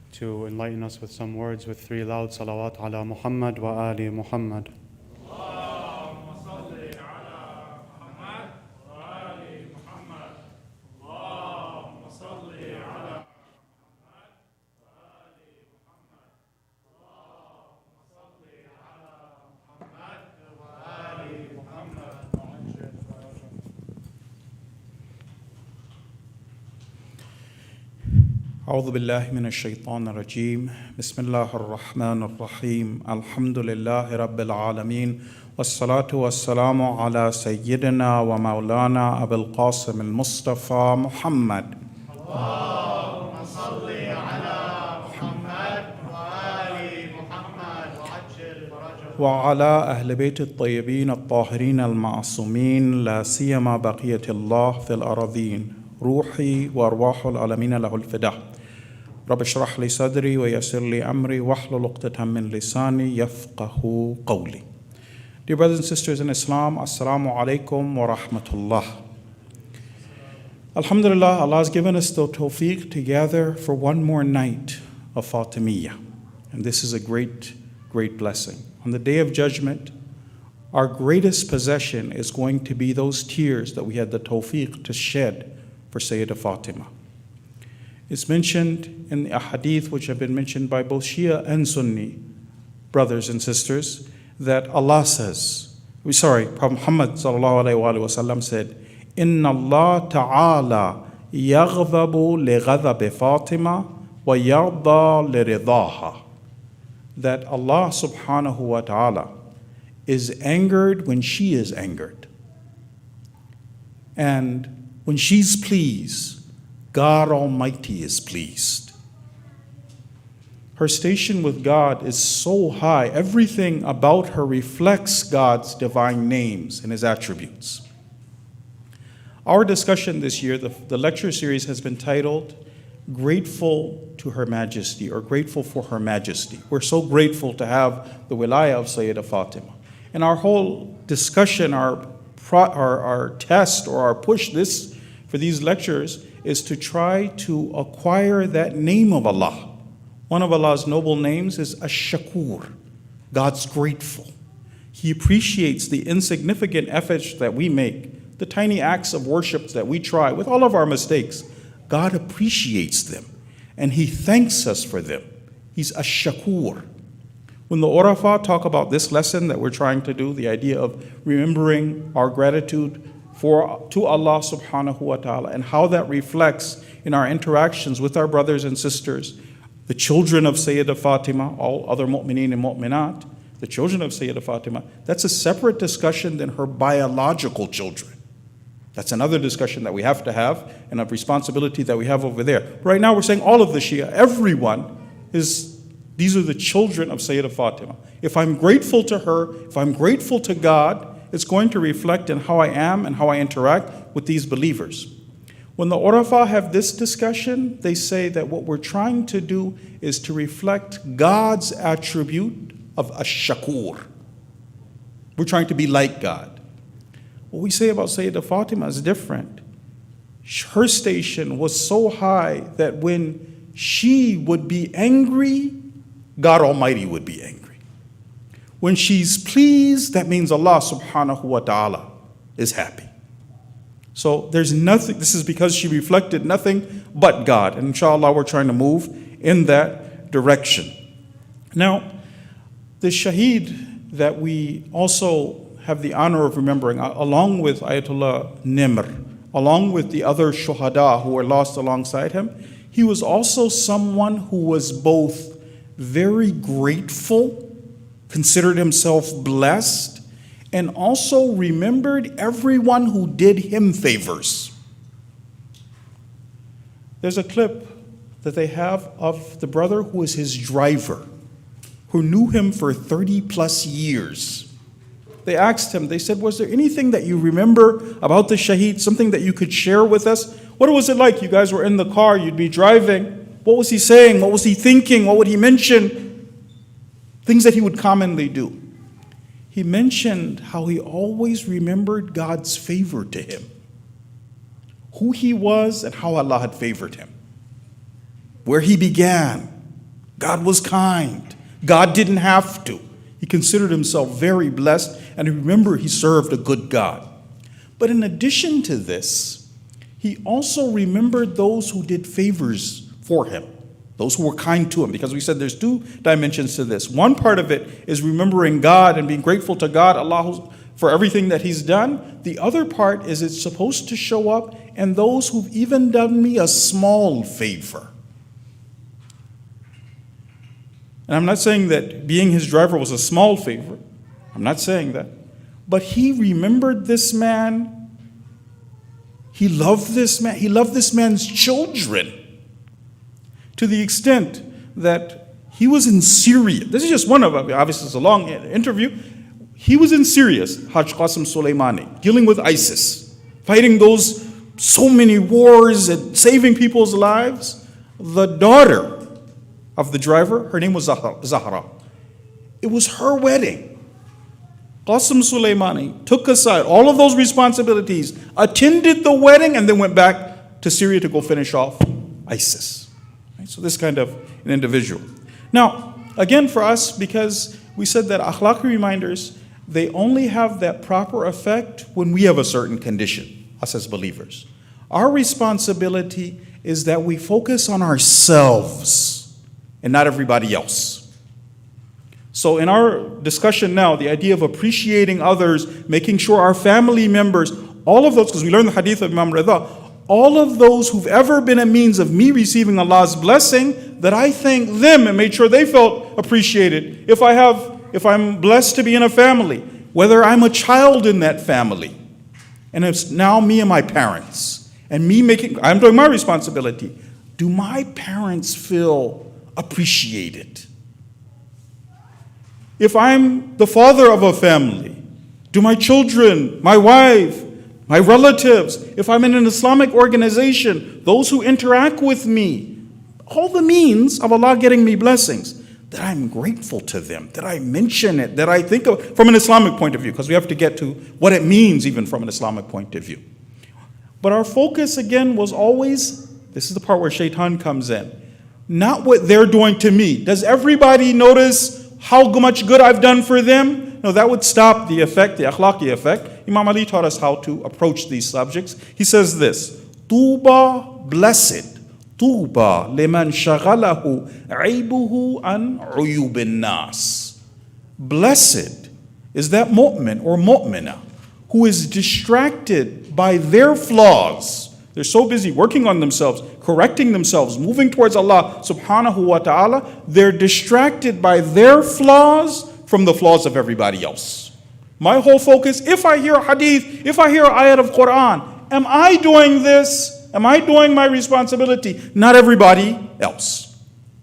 to enlighten us with some words with 3 loud salawat ala Muhammad wa ali Muhammad. أعوذ بالله من الشيطان الرجيم بسم الله الرحمن الرحيم الحمد لله رب العالمين والصلاة والسلام على سيدنا ومولانا أبي القاسم المصطفى محمد اللهم صل على محمد وآل محمد وعجل فرجهم وعلى أهل بيت الطيبين الطاهرين المعصومين لا سيما بقية الله في الأراضين روحي وأرواح العالمين له الفداء رب اشرح لي صدري ويسر لي أمري واحلل عقدة من لساني يفقه قولي. Dear brothers and sisters in Islam, Assalamu alaikum wa rahmatullah. Alhamdulillah, Allah has given us the tawfiq to gather for one more night of Fatimiyya. And this is a great, great blessing. On the Day of Judgment, our greatest possession is going to be those tears that we had the tawfiq to shed for Sayyidah Fatima. It's mentioned in the ahadith which have been mentioned by both Shia and Sunni brothers and sisters that Allah says, Prophet Muhammad ﷺ said, Inna Allah ta'ala yaghdabu li ghadabi Fatima wa yarda li ridaha. That Allah subhanahu wa ta'ala is angered when she is angered. And when she's pleased, God Almighty is pleased. Her station with God is so high, everything about her reflects God's divine names and His attributes. Our discussion this year, the lecture series has been titled Grateful to Her Majesty, or Grateful for Her Majesty. We're so grateful to have the wilayah of Sayyidah Fatima. And our whole discussion, our test or our push for these lectures is to try to acquire that name of Allah. One of Allah's noble names is Ash-Shakur, God's grateful. He appreciates the insignificant efforts that we make, the tiny acts of worship that we try with all of our mistakes. God appreciates them and He thanks us for them. He's Ash-Shakur. When the Urafa talk about this lesson that we're trying to do, the idea of remembering our gratitude to Allah subhanahu wa ta'ala and how that reflects in our interactions with our brothers and sisters, the children of Sayyidah Fatima, all other mu'mineen and mu'minat, the children of Sayyidah Fatima, that's a separate discussion than her biological children. That's another discussion that we have to have and a responsibility that we have over there. Right now we're saying all of the Shia, everyone these are the children of Sayyidah Fatima. If I'm grateful to her, if I'm grateful to God, it's going to reflect in how I am and how I interact with these believers. When the Urafa have this discussion, they say that what we're trying to do is to reflect God's attribute of Ash-Shakur. We're trying to be like God. What we say about Sayyidah Fatima is different. Her station was so high that when she would be angry, God Almighty would be angry. When she's pleased, that means Allah subhanahu wa ta'ala is happy. So there's nothing, this is because she reflected nothing but God. And inshallah, we're trying to move in that direction. Now, the shaheed that we also have the honor of remembering, along with Ayatollah Nimr, along with the other shuhada who were lost alongside him, he was also someone who was both very grateful, considered himself blessed, and also remembered everyone who did him favors. There's a clip that they have of the brother who was his driver, who knew him for 30 plus years. They asked him, they said, was there anything that you remember about the shaheed, something that you could share with us? What was it like? You guys were in the car, you'd be driving. What was he saying? What was he thinking? What would he mention? Things that he would commonly do. He mentioned how he always remembered God's favor to him, who he was and how Allah had favored him, where he began, God was kind. God didn't have to. He considered himself very blessed, and remember, he served a good God. But in addition to this, he also remembered those who did favors for him, those who were kind to him, because we said there's two dimensions to this. One part of it is remembering God and being grateful to God, Allah, for everything that he's done. The other part is it's supposed to show up in those who've even done me a small favor. And I'm not saying that being his driver was a small favor. I'm not saying that. But he remembered this man. He loved this man. He loved this man's children to the extent that he was in Syria. This is just one of them. Obviously, it's a long interview. He was in Syria, Haj Qasim Soleimani, dealing with ISIS, fighting those so many wars and saving people's lives. The daughter of the driver, her name was Zahra. It was her wedding. Qasim Soleimani took aside all of those responsibilities, attended the wedding, and then went back to Syria to go finish off ISIS. Right? So this kind of an individual. Now, again for us, because we said that akhlaqi reminders, they only have that proper effect when we have a certain condition, us as believers. Our responsibility is that we focus on ourselves and not everybody else. So in our discussion now, the idea of appreciating others, making sure our family members, all of those, because we learned the hadith of Imam Rida, all of those who've ever been a means of me receiving Allah's blessing, that I thank them and made sure they felt appreciated. If I'm blessed to be in a family, whether I'm a child in that family, and it's now me and my parents, and I'm doing my responsibility. Do my parents feel appreciated? If I'm the father of a family, do my children, my wife, my relatives, if I'm in an Islamic organization, those who interact with me, all the means of Allah getting me blessings, that I'm grateful to them, that I mention it, that I think of from an Islamic point of view, because we have to get to what it means even from an Islamic point of view. But our focus again was always, this is the part where shaitan comes in, not what they're doing to me. Does everybody notice how much good I've done for them? No, that would stop the effect, the akhlaqi effect. Imam Ali taught us how to approach these subjects. He says this, Tuba, blessed, Tuba liman shaghalahu aibuhu an uyubin nas. Blessed is that mu'min or mu'mina who is distracted by their flaws. They're so busy working on themselves, correcting themselves, moving towards Allah subhanahu wa ta'ala, they're distracted by their flaws from the flaws of everybody else. My whole focus, if I hear a hadith, if I hear an ayat of Quran, am I doing this? Am I doing my responsibility? Not everybody else.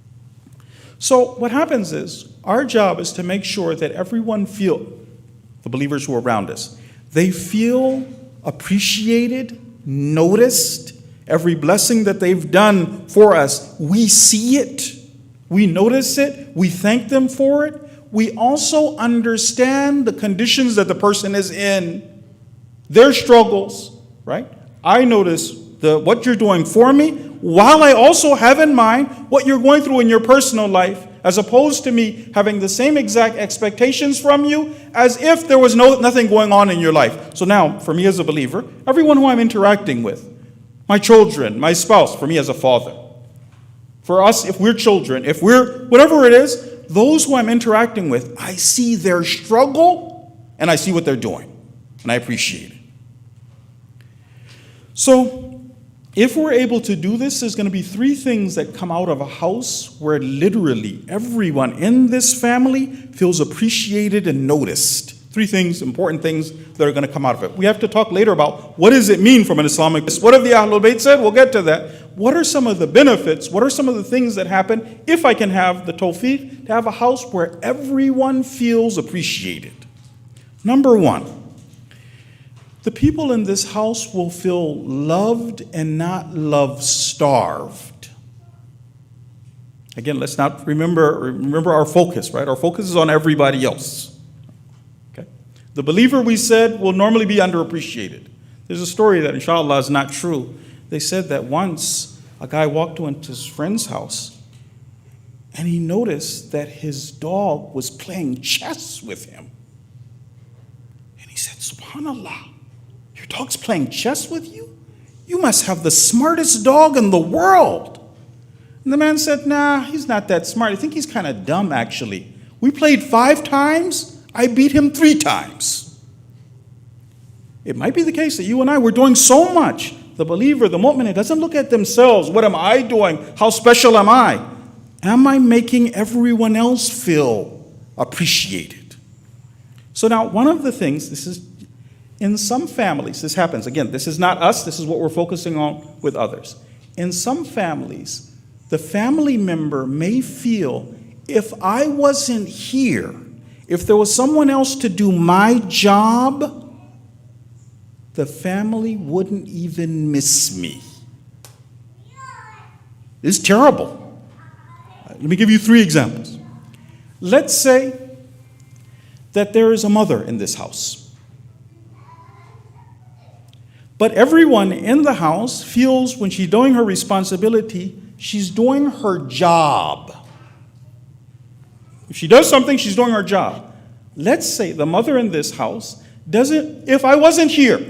So what happens is, our job is to make sure that everyone the believers who are around us, they feel appreciated, noticed. Every blessing that they've done for us, we see it, we notice it, we thank them for it. We also understand the conditions that the person is in, their struggles, right? I notice what you're doing for me, while I also have in mind what you're going through in your personal life, as opposed to me having the same exact expectations from you as if there was nothing going on in your life. So now, for me as a believer, everyone who I'm interacting with, my children, my spouse, for me as a father, for us, if we're children, if we're whatever it is, those who I'm interacting with, I see their struggle and I see what they're doing, and I appreciate it. So, if we're able to do this, there's going to be three things that come out of a house where literally everyone in this family feels appreciated and noticed. Three things, important things that are going to come out of it. We have to talk later about what does it mean from an Islamic. What have the Ahlul Bayt said? We'll get to that. What are some of the benefits? What are some of the things that happen if I can have the tawfiq to have a house where everyone feels appreciated? Number one, the people in this house will feel loved and not love-starved. Again, let's not remember our focus, right? Our focus is on everybody else. Okay? The believer, we said, will normally be underappreciated. There's a story that, inshallah, is not true. They said that once a guy walked into his friend's house and he noticed that his dog was playing chess with him. And he said, "Subhanallah, your dog's playing chess with you? You must have the smartest dog in the world." And the man said, "Nah, he's not that smart. I think he's kind of dumb, actually. We played 5 times. I beat him 3 times." It might be the case that you and I were doing so much. The believer, the mu'min, doesn't look at themselves. What am I doing? How special am I? Am I making everyone else feel appreciated? So now, one of the things, this is in some families, this happens. Again, this is not us. This is what we're focusing on with others. In some families, the family member may feel, if I wasn't here, if there was someone else to do my job, the family wouldn't even miss me. It's terrible. Let me give you 3 examples. Let's say that there is a mother in this house, but everyone in the house feels when she's doing her responsibility, she's doing her job. If she does something, she's doing her job. Let's say the mother in this house doesn't, if I wasn't here,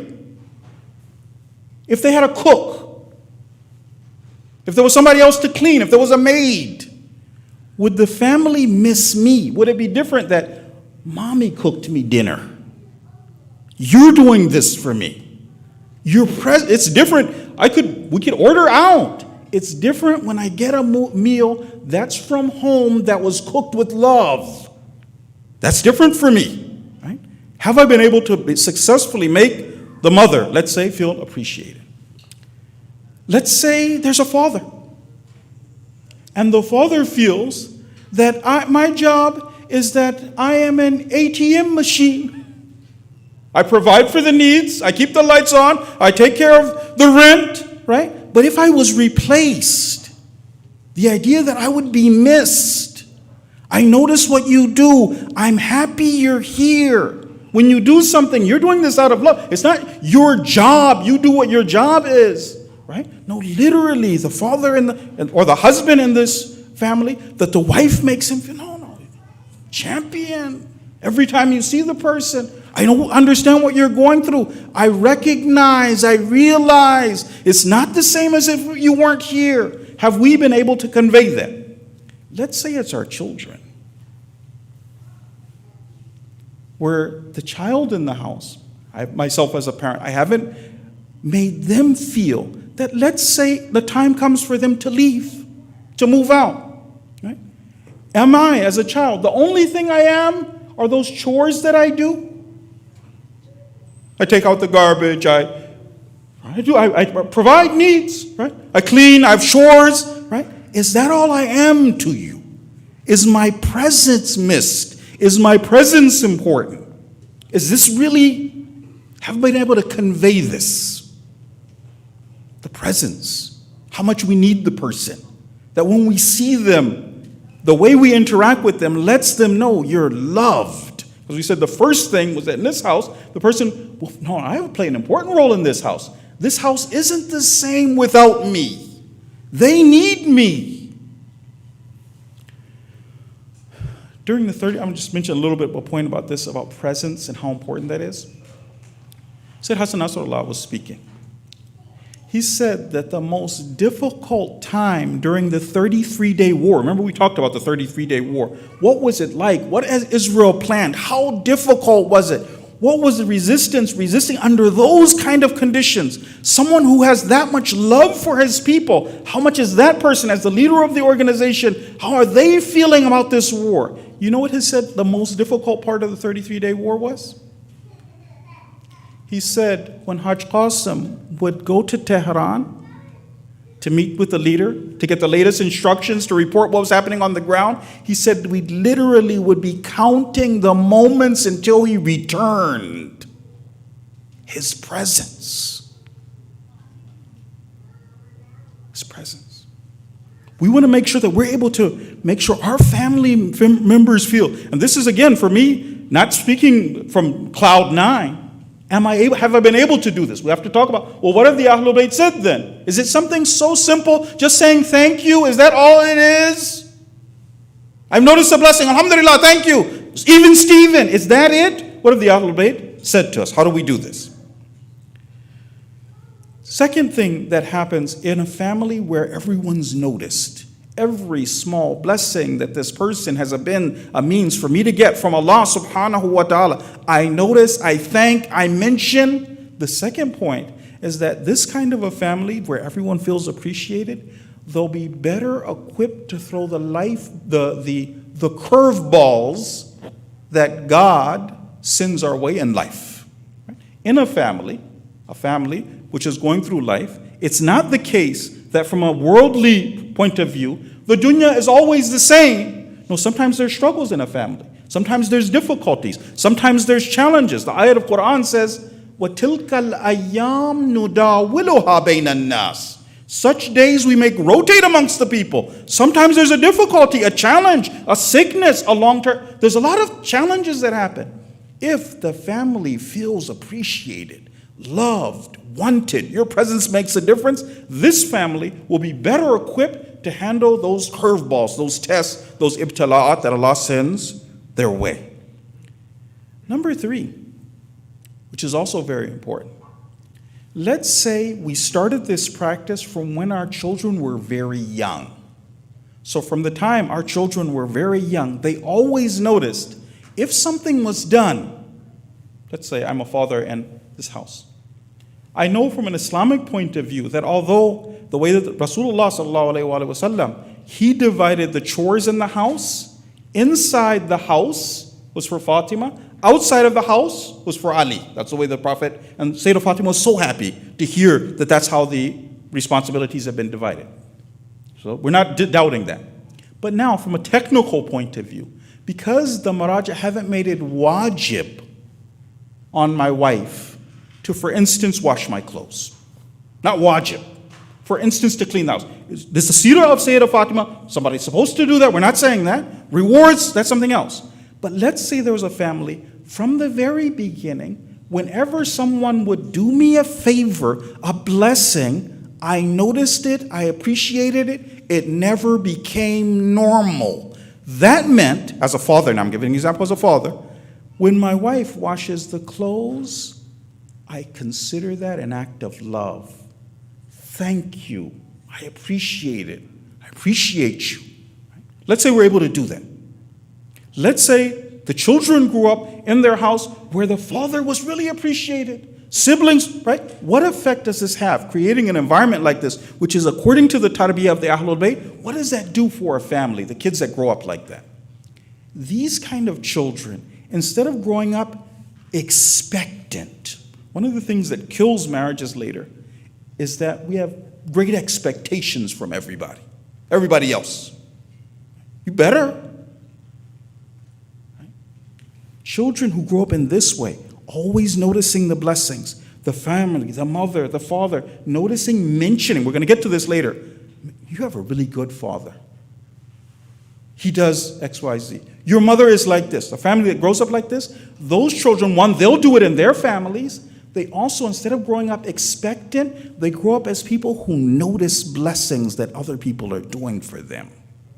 if they had a cook, if there was somebody else to clean, if there was a maid, would the family miss me? Would it be different that mommy cooked me dinner? You're doing this for me. It's different. We could order out. It's different when I get a meal that's from home that was cooked with love. That's different for me, right? Have I been able to successfully make the mother, let's say, feel appreciated? Let's say there's a father, and the father feels that my job is that I am an ATM machine. I provide for the needs, I keep the lights on, I take care of the rent, right? But if I was replaced, the idea that I would be missed, I notice what you do, I'm happy you're here. When you do something, you're doing this out of love. It's not your job, you do what your job is, right? No, literally, the father or the husband in this family, that the wife makes him feel, no, champion. Every time you see the person, I don't understand what you're going through. I recognize, I realize it's not the same as if you weren't here. Have we been able to convey that? Let's say it's our children, where the child in the house, myself as a parent, I haven't made them feel that, let's say the time comes for them to leave, to move out. Right? Am I, as a child, the only thing I am are those chores that I do? I take out the garbage, I provide needs, right? I clean, I have chores, right? Is that all I am to you? Is my presence missed? Is my presence important? Is this really, have I been able to convey this? The presence, how much we need the person. That when we see them, the way we interact with them lets them know you're loved. As we said, the first thing was that in this house, the person, well, no, I play an important role in this house. This house isn't the same without me. They need me. During the 30, I'm just mentioning a little bit of a point about this, about presence and how important that is. Said Hassan Nasrallah was speaking. He said that the most difficult time during the 33-day war, remember we talked about the 33-day war, what was it like? What has Israel planned? How difficult was it? What was the resisting under those kind of conditions? Someone who has that much love for his people, how much is that person as the leader of the organization, how are they feeling about this war? You know what he said the most difficult part of the 33-day war was? He said when Haj Qasim would go to Tehran to meet with the leader, to get the latest instructions, to report what was happening on the ground, he said we literally would be counting the moments until he returned. His presence. His presence. We want to make sure that we're able to make sure our family members feel, and this is again for me, not speaking from cloud 9, have I been able to do this? We have to talk about, well, what have the Ahlul Bayt said then? Is it something so simple, just saying thank you? Is that all it is? I've noticed a blessing. Alhamdulillah, thank you. Even Stephen, is that it? What have the Ahlul Bayt said to us? How do we do this? Second thing that happens in a family where everyone's noticed, every small blessing that this person has been a means for me to get from Allah subhanahu wa ta'ala, I notice, I thank, I mention. The second point is that this kind of a family where everyone feels appreciated, they'll be better equipped to throw the curveballs that God sends our way in life. In a family which is going through life, it's not the case that from a worldly point of view, the dunya is always the same. No, sometimes there's struggles in a family. Sometimes there's difficulties. Sometimes there's challenges. The ayat of Quran says, وَتِلْكَ الْأَيَّامُ نُدَاوِلُهَا بَيْنَ النَّاسِ. Such days we make rotate amongst the people. Sometimes there's a difficulty, a challenge, a sickness, a long-term. There's a lot of challenges that happen. If the family feels appreciated, loved, wanted, your presence makes a difference, this family will be better equipped to handle those curveballs, those tests, those ibtila'at that Allah sends their way. Number 3, which is also very important. Let's say we started this practice from when our children were very young. So from the time our children were very young, they always noticed if something was done. Let's say I'm a father in this house. I know from an Islamic point of view that although the way that Rasulullah sallallahu alaihi wasallam, he divided the chores in the house, inside the house was for Fatima, outside of the house was for Ali. That's the way the Prophet, and Sayyidah Fatima was so happy to hear that that's how the responsibilities have been divided. So we're not doubting that. But now from a technical point of view, because the Maraja haven't made it wajib on my wife to, for instance, wash my clothes. Not wajib. For instance, to clean the house. This is the seerah of Sayyidah Fatima. Somebody's supposed to do that. We're not saying that. Rewards, that's something else. But let's say there was a family from the very beginning, whenever someone would do me a favor, a blessing, I noticed it, I appreciated it, it never became normal. That meant, as a father, and I'm giving an example as a father, when my wife washes the clothes, I consider that an act of love. Thank you. I appreciate it. I appreciate you. Let's say we're able to do that. Let's say the children grew up in their house where the father was really appreciated. Siblings, right? What effect does this have? Creating an environment like this, which is according to the tarbiyah of the Ahlul Bayt, what does that do for a family, the kids that grow up like that? These kind of children, instead of growing up expectant, one of the things that kills marriages later is that we have great expectations from everybody else. You better. Children who grow up in this way, always noticing the blessings, the family, the mother, the father, noticing, mentioning, we're going to get to this later. You have a really good father. He does X, Y, Z. Your mother is like this. A family that grows up like this, those children, one, they'll do it in their families. They also, instead of growing up expectant, they grow up as people who notice blessings that other people are doing for them.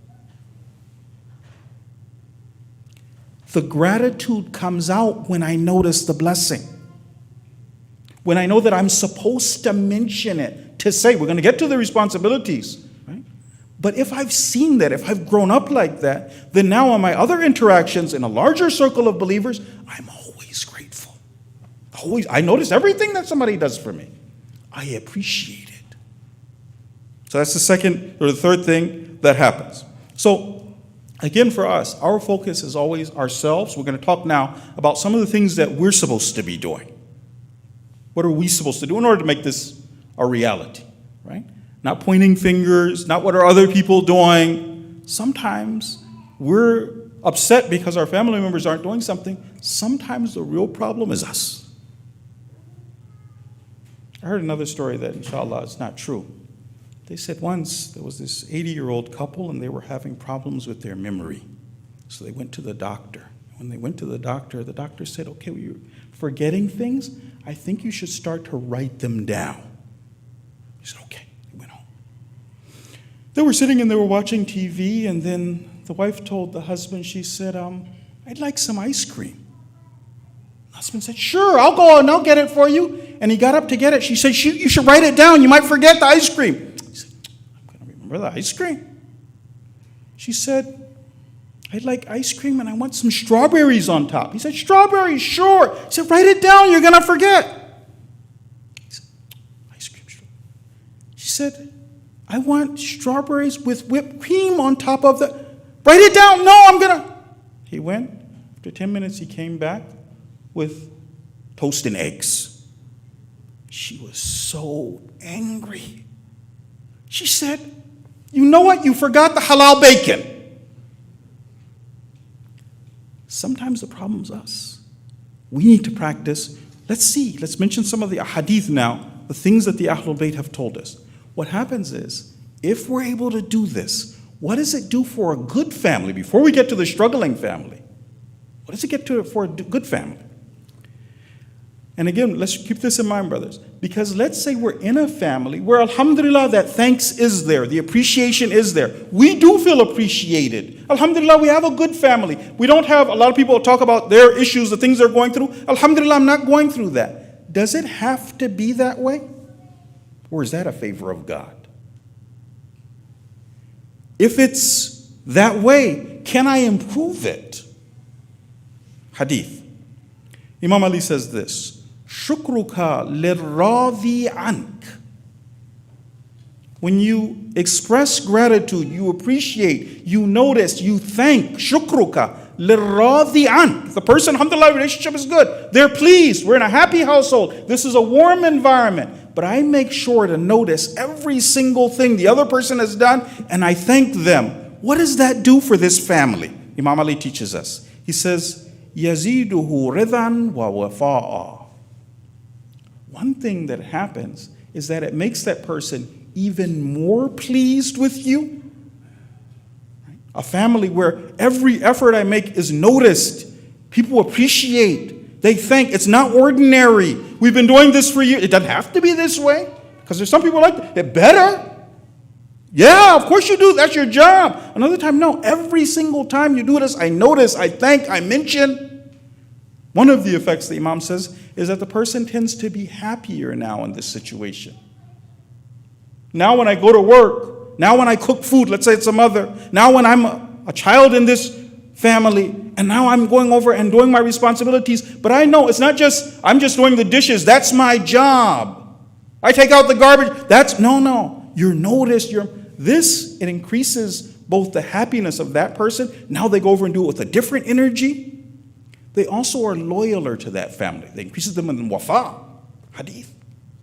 The gratitude comes out when I notice the blessing. When I know that I'm supposed to mention it, to say, we're going to get to the responsibilities, right? But if I've seen that, if I've grown up like that, then now on my other interactions in a larger circle of believers, I'm always grateful. I notice everything that somebody does for me. I appreciate it. So that's the second or the third thing that happens. So again, for us, our focus is always ourselves. We're going to talk now about some of the things that we're supposed to be doing. What are we supposed to do in order to make this a reality, right? Not pointing fingers, not what are other people doing. Sometimes we're upset because our family members aren't doing something. Sometimes the real problem is us. I heard another story that, inshallah, is not true. They said once there was this 80-year-old couple and they were having problems with their memory. So they went to the doctor. When they went to the doctor said, okay, well, you're forgetting things. I think you should start to write them down. He said, okay. He went home. They were sitting and they were watching TV, and then The wife told the husband, she said, I'd like some ice cream. The husband said, sure, I'll go and I'll get it for you. And he got up to get it. She said, you should write it down. You might forget the ice cream. He said, I'm going to remember the ice cream. She said, I'd like ice cream and I want some strawberries on top. He said, strawberries, sure. He said, write it down, you're going to forget. He said, ice cream, strawberries. She said, I want strawberries with whipped cream on top of the, write it down, no, I'm going to. He went, after 10 minutes he came back with toast and eggs. She was so angry. She said, you know what, you forgot the halal bacon. Sometimes the problem's us. We need to practice. Let's mention some of the ahadith now, the things that the Ahlul Bayt have told us. What happens is, if we're able to do this, what does it do for a good family? Before we get to the struggling family, what does it get to for a good family? And again, let's keep this in mind, brothers, because let's say we're in a family where, alhamdulillah, that thanks is there, the appreciation is there. We do feel appreciated. Alhamdulillah, we have a good family. We don't have, a lot of people talk about their issues, the things they're going through. Alhamdulillah, I'm not going through that. Does it have to be that way? Or is that a favor of God? If it's that way, can I improve it? Hadith. Imam Ali says this, Shukruka lirradi ank. When you express gratitude, you appreciate, you notice, you thank, shukruka lirradi ank. The person, alhamdulillah, relationship is good. They're pleased. We're in a happy household. This is a warm environment. But I make sure to notice every single thing the other person has done, and I thank them. What does that do for this family? Imam Ali teaches us. He says, Yaziduhu ridan wa wafa'a. One thing that happens is that it makes that person even more pleased with you. A family where every effort I make is noticed. People appreciate. They thank. It's not ordinary. We've been doing this for years. It doesn't have to be this way. Because there's some people like that. It better. Yeah, of course you do. That's your job. Another time, no. Every single time you do this, I notice, I thank, I mention. One of the effects, the Imam says, is that the person tends to be happier now in this situation. Now when I go to work, now when I cook food, let's say it's a mother, now when I'm a child in this family, and now I'm going over and doing my responsibilities, but I know it's not just, I'm just doing the dishes, that's my job. I take out the garbage, no. You're noticed, it increases both the happiness of that person, now they go over and do it with a different energy. They also are loyaler to that family. They increases them in wafa, hadith.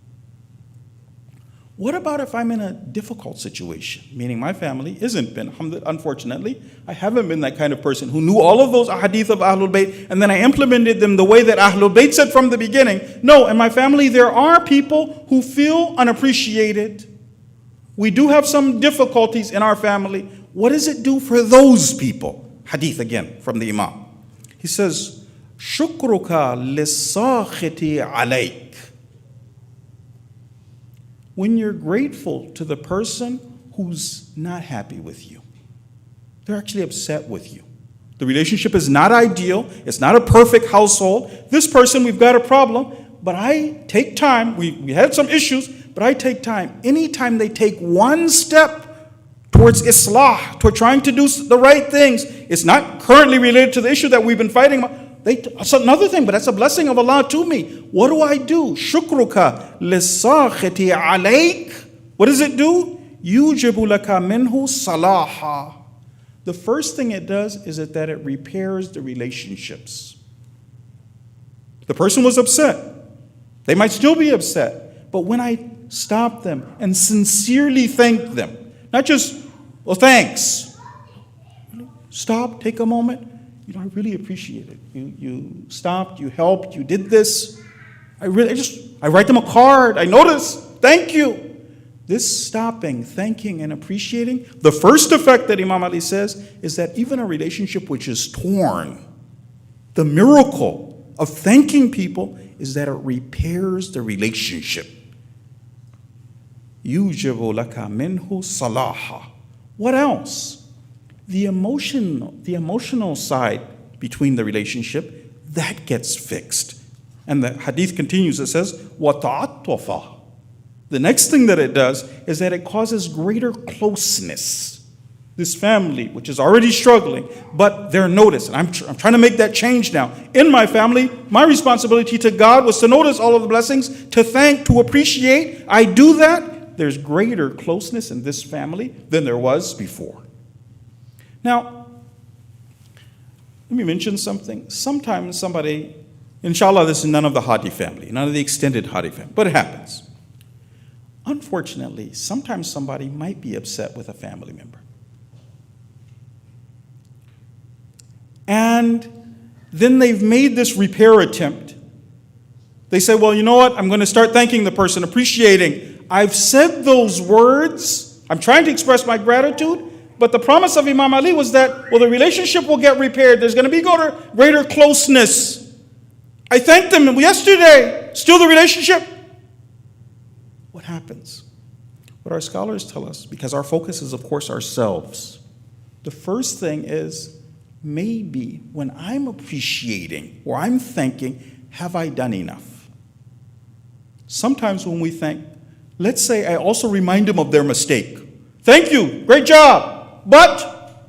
What about if I'm in a difficult situation? Meaning my family isn't been, unfortunately, I haven't been that kind of person who knew all of those hadith of Ahlul Bayt and then I implemented them the way that Ahlul Bayt said from the beginning. No, in my family there are people who feel unappreciated. We do have some difficulties in our family. What does it do for those people? Hadith again from the Imam. He says, Shukruka lisakhiti alayk. When you're grateful to the person who's not happy with you, they're actually upset with you. The relationship is not ideal. It's not a perfect household. This person, we've got a problem, but I take time. We had some issues, but I take time. Anytime they take one step towards islah, toward trying to do the right things, it's not currently related to the issue that we've been fighting about. That's another thing, but that's a blessing of Allah to me. What do? Shukruka lisakhiti alayk. What does it do? Yujibu laka minhu salaha. The first thing it does is that it repairs the relationships. The person was upset. They might still be upset. But when I stop them and sincerely thank them, not just, well, thanks. Stop, take a moment. I really appreciate it. You stopped, you helped, you did this. I write them a card. I notice. Thank you. This stopping, thanking, and appreciating, the first effect that Imam Ali says is that even a relationship which is torn, the miracle of thanking people is that it repairs the relationship. Yujibu laka minhu salaha. What else? the emotional side between the relationship, that gets fixed. And the hadith continues, it says, وَتَعَطَّفَ. The next thing that it does is that it causes greater closeness. This family, which is already struggling, but they're noticed. And I'm trying to make that change now. In my family, my responsibility to God was to notice all of the blessings, to thank, to appreciate. I do that. There's greater closeness in this family than there was before. Now, let me mention something. Sometimes somebody, inshallah, this is none of the Hadi family, none of the extended Hadi family, but it happens. Unfortunately, sometimes somebody might be upset with a family member. And then they've made this repair attempt. They say, well, you know what? I'm going to start thanking the person, appreciating. I've said those words. I'm trying to express my gratitude. But the promise of Imam Ali was that, well, the relationship will get repaired. There's going to be greater closeness. I thanked them yesterday. Still the relationship. What happens? What our scholars tell us, because our focus is, of course, ourselves. The first thing is, maybe when I'm appreciating or I'm thanking, have I done enough? Sometimes when we thank, let's say I also remind them of their mistake. Thank you, great job, but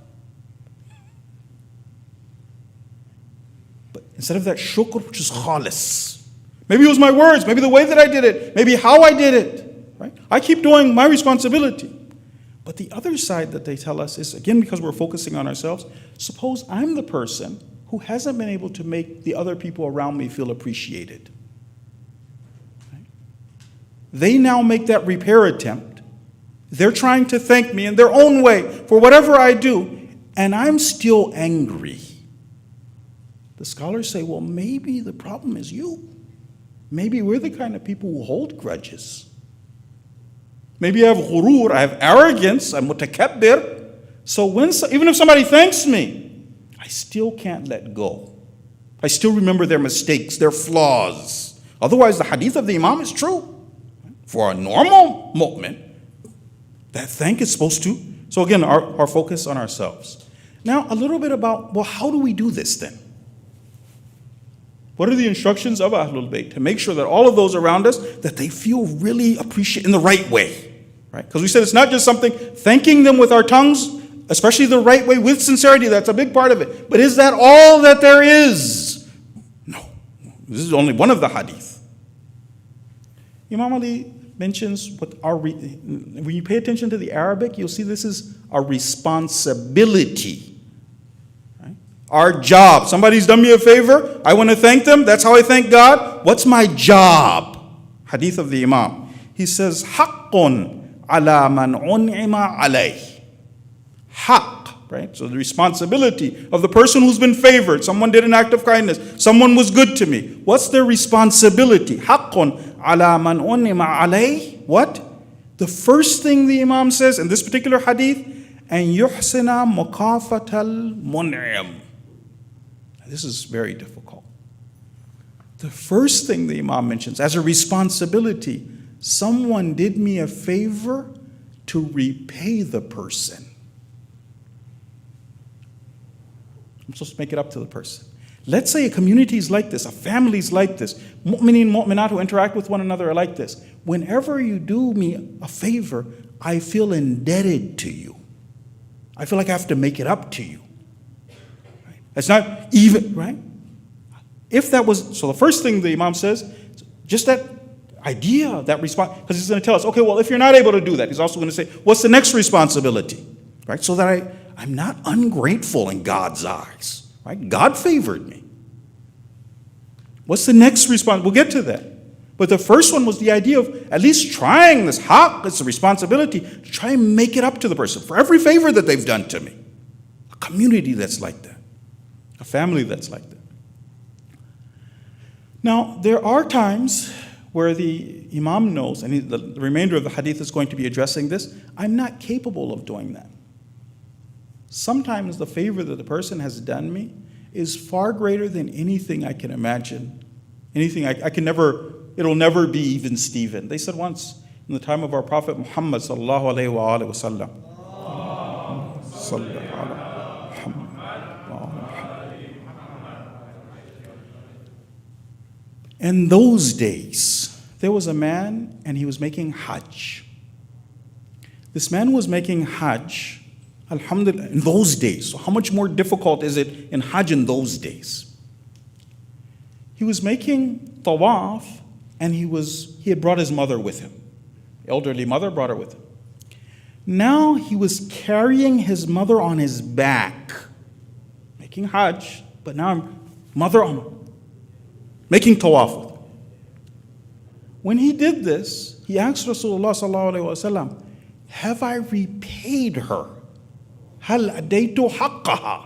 instead of that shukr, which is khalis, maybe it was my words, maybe the way that I did it, maybe how I did it, right? I keep doing my responsibility. But the other side that they tell us is, again, because we're focusing on ourselves, suppose I'm the person who hasn't been able to make the other people around me feel appreciated. Right? They now make that repair attempt. They're trying to thank me in their own way for whatever I do, and I'm still angry. The scholars say, well, maybe the problem is you. Maybe we're the kind of people who hold grudges. Maybe I have ghurur, I have arrogance, I'm mutakabbir. So even if somebody thanks me, I still can't let go. I still remember their mistakes, their flaws. Otherwise, the hadith of the Imam is true. For a normal mu'min, that thank is supposed to. So again, our focus on ourselves. Now, a little bit about, well, how do we do this then? What are the instructions of Ahlul Bayt to make sure that all of those around us, that they feel really appreciated in the right way? Right? Because we said it's not just something, thanking them with our tongues, especially the right way with sincerity, that's a big part of it. But is that all that there is? No. This is only one of the hadith. Imam Ali mentions when you pay attention to the Arabic, you'll see this is a responsibility. Right? Our job. Somebody's done me a favor, I want to thank them, that's how I thank God. What's my job? Hadith of the Imam. He says, حَقٌّ عَلَى مَنْ عُنْعِمَ عَلَيْهِ. Haqq, right? So the responsibility of the person who's been favored. Someone did an act of kindness. Someone was good to me. What's their responsibility? حَقٌّ عَلَى مَنْ عُنْعِمَ عَلَيْهِ. What? The first thing the Imam says in this particular hadith, أَنْ يُحْسِنَ مُكَافَةَ الْمُنْعِمِ. This is very difficult. The first thing the Imam mentions as a responsibility, someone did me a favor, to repay the person. I'm supposed to make it up to the person. Let's say a community is like this, a family is like this, mu'mineen, mu'minat who interact with one another are like this. Whenever you do me a favor, I feel indebted to you. I feel like I have to make it up to you. Right? It's not even, right? If that was, so the first thing the Imam says, just that idea, that response, because he's going to tell us, okay, well, if you're not able to do that, he's also going to say, what's the next responsibility? Right? So that I'm not ungrateful in God's eyes. Right? God favored me. What's the next response? We'll get to that. But the first one was the idea of at least trying this haqq, it's a responsibility, to try and make it up to the person for every favor that they've done to me. A community that's like that. A family that's like that. Now, there are times where the Imam knows, and the remainder of the hadith is going to be addressing this, I'm not capable of doing that. Sometimes the favor that the person has done me is far greater than anything I can imagine. Anything I can never, it'll never be even Stephen. They said once, in the time of our Prophet Muhammad sallallahu alayhi wa sallam, In those days, there was a man and he was making Hajj. This man was making Hajj, alhamdulillah, in those days. So how much more difficult is it in Hajj in those days? He was making tawaf and he had brought his mother with him. Elderly mother brought her with him. Now he was carrying his mother on his back, making Hajj, but now mother on, making tawaf with her. When he did this, he asked Rasulullah sallallahu alaihi wasallam, have I repaid her? Hal adaytu haqqaha?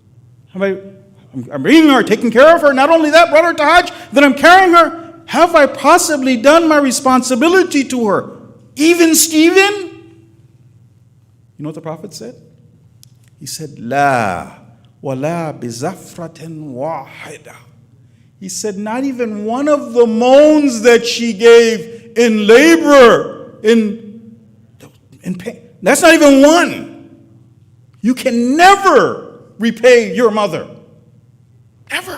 I'm bringing her, taking care of her, not only that, brought her to Hajj, then I'm carrying her. Have I possibly done my responsibility to her? Even Stephen? You know what the Prophet said? He said, La wala bizafratin wahida. He said, not even one of the moans that she gave in labor, in pain. That's not even one. You can never repay your mother. Ever.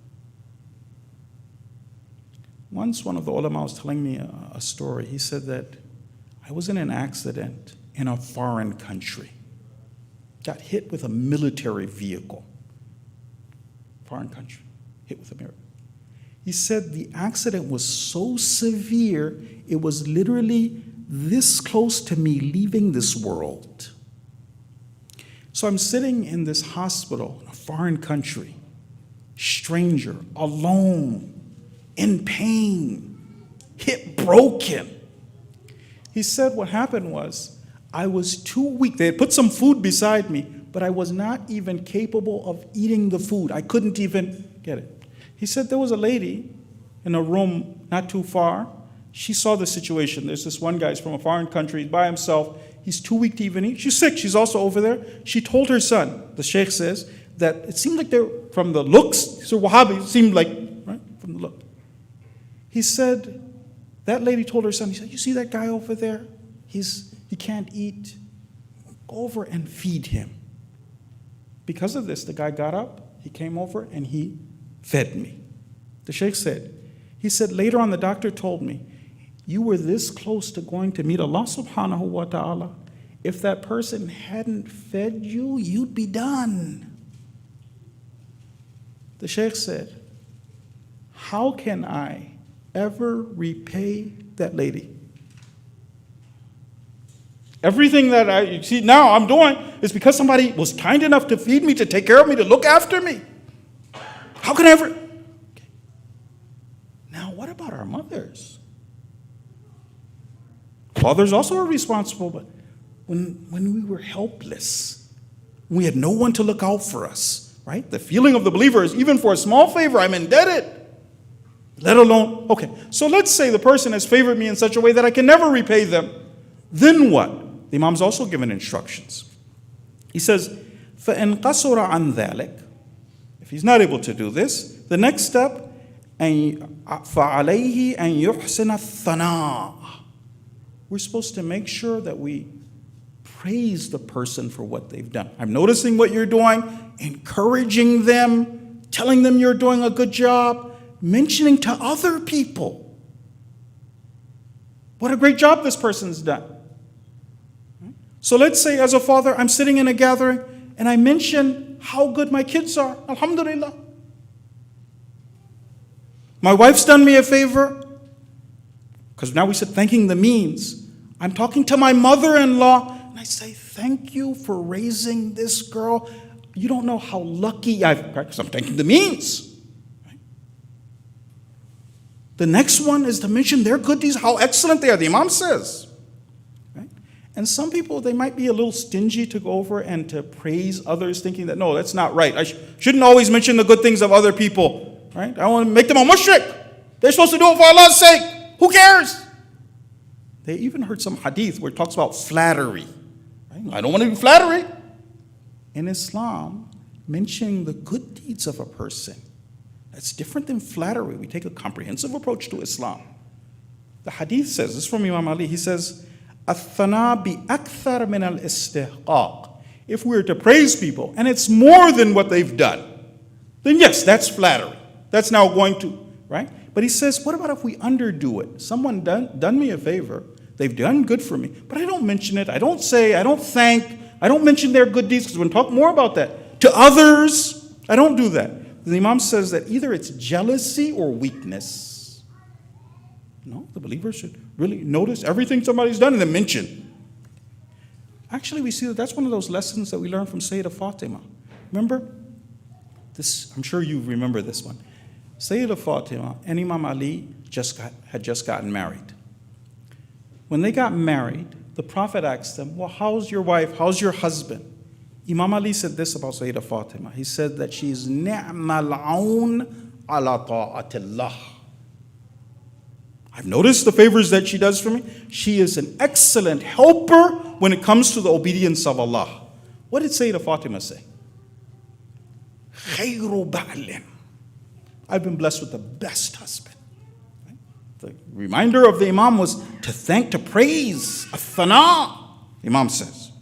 Once one of the ulama was telling me a story. He said that I was in an accident in a foreign country. Got hit with a military vehicle. Foreign country. Hit with a mirror. He said the accident was so severe, it was literally this close to me leaving this world. So I'm sitting in this hospital in a foreign country, stranger, alone, in pain, hip broken. He said what happened was, I was too weak. They had put some food beside me, but I was not even capable of eating the food. I couldn't even get it. He said there was a lady in a room not too far. She saw the situation. There's this one guy, he's from a foreign country, he's by himself. He's too weak to even eat. She's sick. She's also over there. She told her son, the sheikh says, that it seemed like they're, from the looks, so Wahhabi, it seemed like, right, from the look. He said, that lady told her son, he said, you see that guy over there? He can't eat. Go over and feed him. Because of this, the guy got up, he came over, and he fed me. The sheikh said, he said, later on the doctor told me, you were this close to going to meet Allah subhanahu wa ta'ala. If that person hadn't fed you, you'd be done. The sheikh said, how can I ever repay that lady? Everything that I see now I'm doing is because somebody was kind enough to feed me, to take care of me, to look after me. How can I ever? Okay. Now, what about our mothers? Fathers also are responsible, but when we were helpless, we had no one to look out for us, right? The feeling of the believer is even for a small favor, I'm indebted. Let alone, okay, so let's say the person has favored me in such a way that I can never repay them. Then what? The Imam's also given instructions. He says, فَإِنْ قَصُرَ عَنْ ذَلِكَ. If he's not able to do this, the next step, فَعَلَيْهِ أَنْ يُحْسِنَ الثَّنَاءَ. We're supposed to make sure that we praise the person for what they've done. I'm noticing what you're doing, encouraging them, telling them you're doing a good job, mentioning to other people what a great job this person's done. So let's say as a father, I'm sitting in a gathering and I mention how good my kids are. Alhamdulillah. My wife's done me a favor. Because now we said thanking the means. I'm talking to my mother-in-law and I say, thank you for raising this girl. You don't know how lucky I've got, because I'm thanking the means. Right? The next one is to mention their good deeds, how excellent they are, the Imam says. Right? And some people, they might be a little stingy to go over and to praise others, thinking that, no, that's not right. I shouldn't always mention the good things of other people. Right? I want to make them a mushrik. They're supposed to do it for Allah's sake. Who cares? They even heard some hadith where it talks about flattery. Right? I don't want to do flattery. In Islam, mentioning the good deeds of a person, that's different than flattery. We take a comprehensive approach to Islam. The hadith says, this is from Imam Ali, he says, الثَّنَا بِأَكْثَرَ مِنَ الْإِسْتِحْقَاقِ. If we were to praise people, and it's more than what they've done, then yes, that's flattery. That's now going to, right? But he says, what about if we underdo it? Someone done me a favor. They've done good for me, but I don't mention it. I don't say, I don't thank, I don't mention their good deeds, because we're going to talk more about that. To others, I don't do that. The Imam says that either it's jealousy or weakness. No, the believer should really notice everything somebody's done and then mention. Actually, we see that that's one of those lessons that we learn from Sayyidah Fatima. Remember? This, I'm sure you remember this one. Sayyidah Fatima and Imam Ali had just gotten married. When they got married, the Prophet asked them, well, how's your wife? How's your husband? Imam Ali said this about Sayyidah Fatima. He said that she is ni'mal aun ala ta'atillah. I've noticed the favors that she does for me. She is an excellent helper when it comes to the obedience of Allah. What did Sayyidah Fatima say? Khayru ba'lin. I've been blessed with the best husband. The reminder of the Imam was to thank, to praise, athana, the Imam says.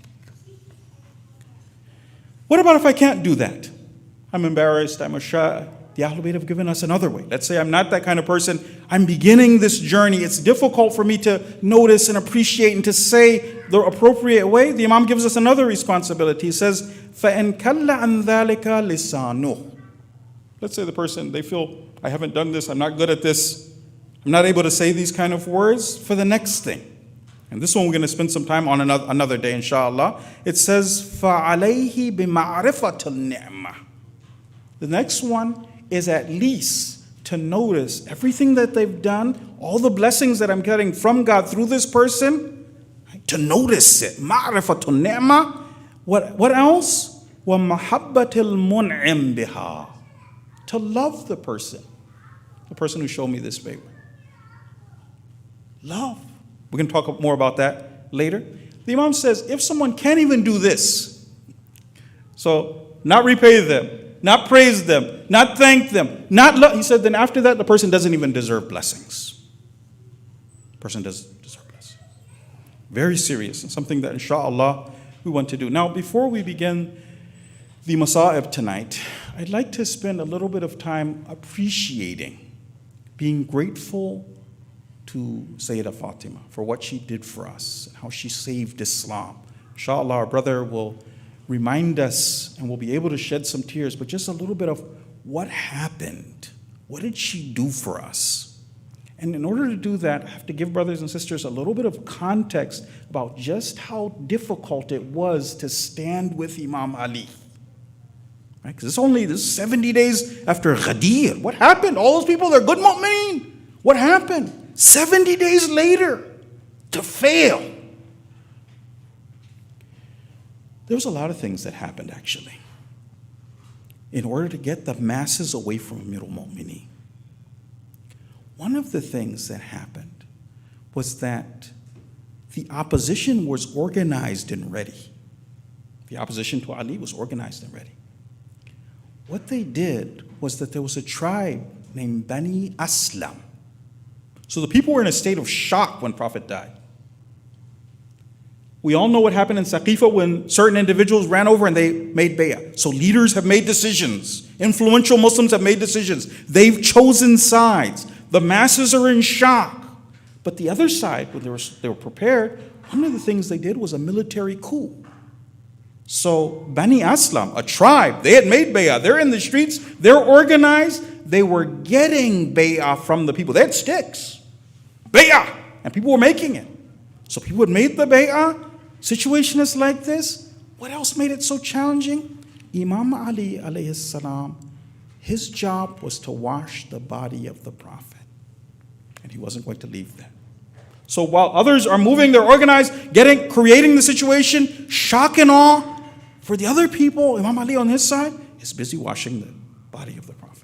What about if I can't do that? I'm embarrassed, I'm shy. The Ahlul Bayt have given us another way. Let's say I'm not that kind of person. I'm beginning this journey. It's difficult for me to notice and appreciate and to say the appropriate way. The Imam gives us another responsibility. He says, فَإِنْ كَلَّ عَنْ ذَلِكَ لِسَانُهُ. Let's say the person, they feel, I haven't done this, I'm not good at this. I'm not able to say these kind of words for the next thing. And this one we're going to spend some time on another day, inshallah. It says, فَعَلَيْهِ بِمَعْرِفَةِ النِّعْمَةِ. The next one is at least to notice everything that they've done, all the blessings that I'm getting from God through this person, right? To notice it. مَعْرِفَةُ النِّعْمَةِ. What else? وَمَحَبَّةِ الْمُنْعِمْ بِهَا. To love the person who showed me this favor. Love. We're going to talk more about that later. The Imam says, if someone can't even do this, so not repay them, not praise them, not thank them, not love, he said, then after that, the person doesn't even deserve blessings. The person doesn't deserve blessings. Very serious, and something that, inshallah, we want to do. Now, before we begin the Masa'ib tonight, I'd like to spend a little bit of time appreciating, being grateful to Sayyidah Fatima for what she did for us, and how she saved Islam. Inshallah, our brother will remind us and we'll be able to shed some tears, but just a little bit of what happened. What did she do for us? And in order to do that, I have to give brothers and sisters a little bit of context about just how difficult it was to stand with Imam Ali. Right? Because this is 70 days after Ghadir. What happened? All those people, they're good mu'mineen. What happened? 70 days later, to fail. There was a lot of things that happened, actually, in order to get the masses away from Amirul Mu'mineen. One of the things that happened was that the opposition was organized and ready. The opposition to Ali was organized and ready. What they did was that there was a tribe named Bani Aslam. So the people were in a state of shock when Prophet died. We all know what happened in Saqifa when certain individuals ran over and they made bay'ah. So leaders have made decisions. Influential Muslims have made decisions. They've chosen sides. The masses are in shock. But the other side, when they were prepared, one of the things they did was a military coup. So Bani Aslam, a tribe, they had made bay'ah. They're in the streets. They're organized. They were getting bay'ah from the people. They had sticks. Bay'ah. And people were making it. So people had made the bay'ah. Situation is like this. What else made it so challenging? Imam Ali alayhi salam, his job was to wash the body of the Prophet. And he wasn't going to leave that. So while others are moving, they're organized, creating the situation, shock and awe. For the other people, Imam Ali on his side is busy washing the body of the Prophet.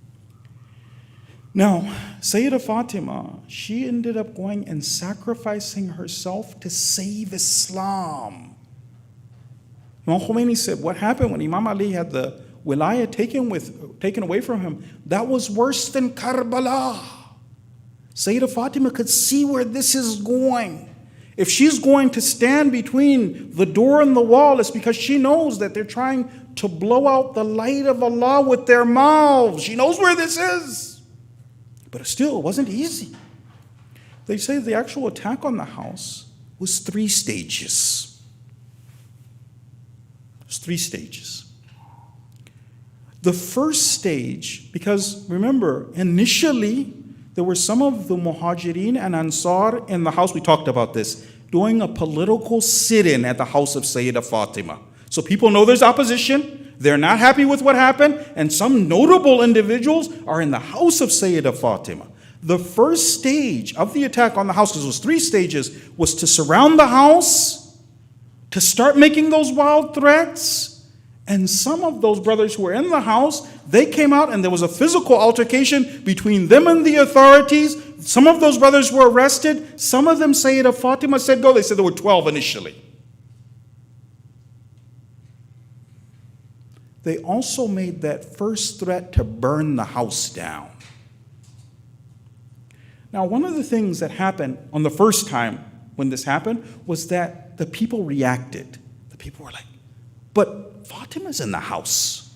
Now, Sayyidah Fatima, she ended up going and sacrificing herself to save Islam. Imam Khomeini said, what happened when Imam Ali had the wilayah taken away from him? That was worse than Karbala. Sayyidah Fatima could see where this is going. If she's going to stand between the door and the wall, it's because she knows that they're trying to blow out the light of Allah with their mouths. She knows where this is. But still, it wasn't easy. They say the actual attack on the house was 3 stages. It was 3 stages. The first stage, because remember, initially, there were some of the Muhajirin and Ansar in the house, we talked about this, doing a political sit-in at the house of Sayyidah Fatima. So people know there's opposition, they're not happy with what happened, and some notable individuals are in the house of Sayyidah Fatima. The first stage of the attack on the house, because it was 3 stages, was to surround the house, to start making those wild threats. And some of those brothers who were in the house, they came out and there was a physical altercation between them and the authorities. Some of those brothers were arrested. Some of them, Sayyidah Fatima said go. They said there were 12 initially. They also made that first threat to burn the house down. Now, one of the things that happened on the first time when this happened was that the people reacted. The people were like, but Fatima's in the house.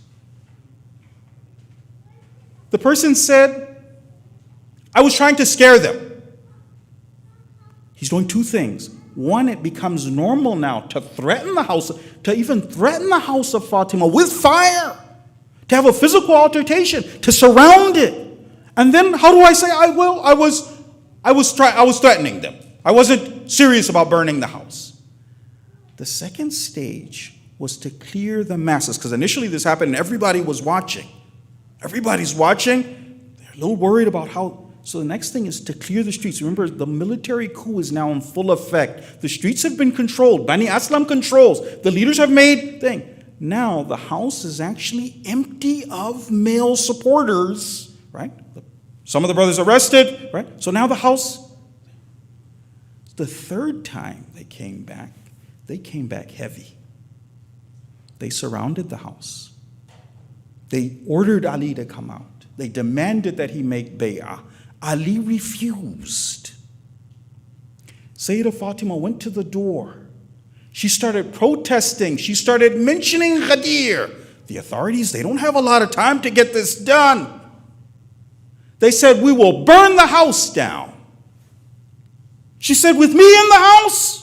The person said, I was trying to scare them. He's doing 2 things. One, it becomes normal now to threaten the house, to even threaten the house of Fatima with fire, to have a physical altercation, to surround it. And then how do I say I will? I was threatening them. I wasn't serious about burning the house. The second stage was to clear the masses, because initially this happened and everybody was watching. Everybody's watching. They're a little worried about how. So the next thing is to clear the streets. Remember, the military coup is now in full effect. The streets have been controlled. Bani Aslam controls. The leaders have made thing. Now the house is actually empty of male supporters, right? Some of the brothers arrested, right? So now the house. The third time they came back heavy. They surrounded the house. They ordered Ali to come out. They demanded that he make bay'ah. Ali refused. Sayyidah Fatima went to the door. She started protesting. She started mentioning Ghadir. The authorities, they don't have a lot of time to get this done. They said, we will burn the house down. She said, with me in the house?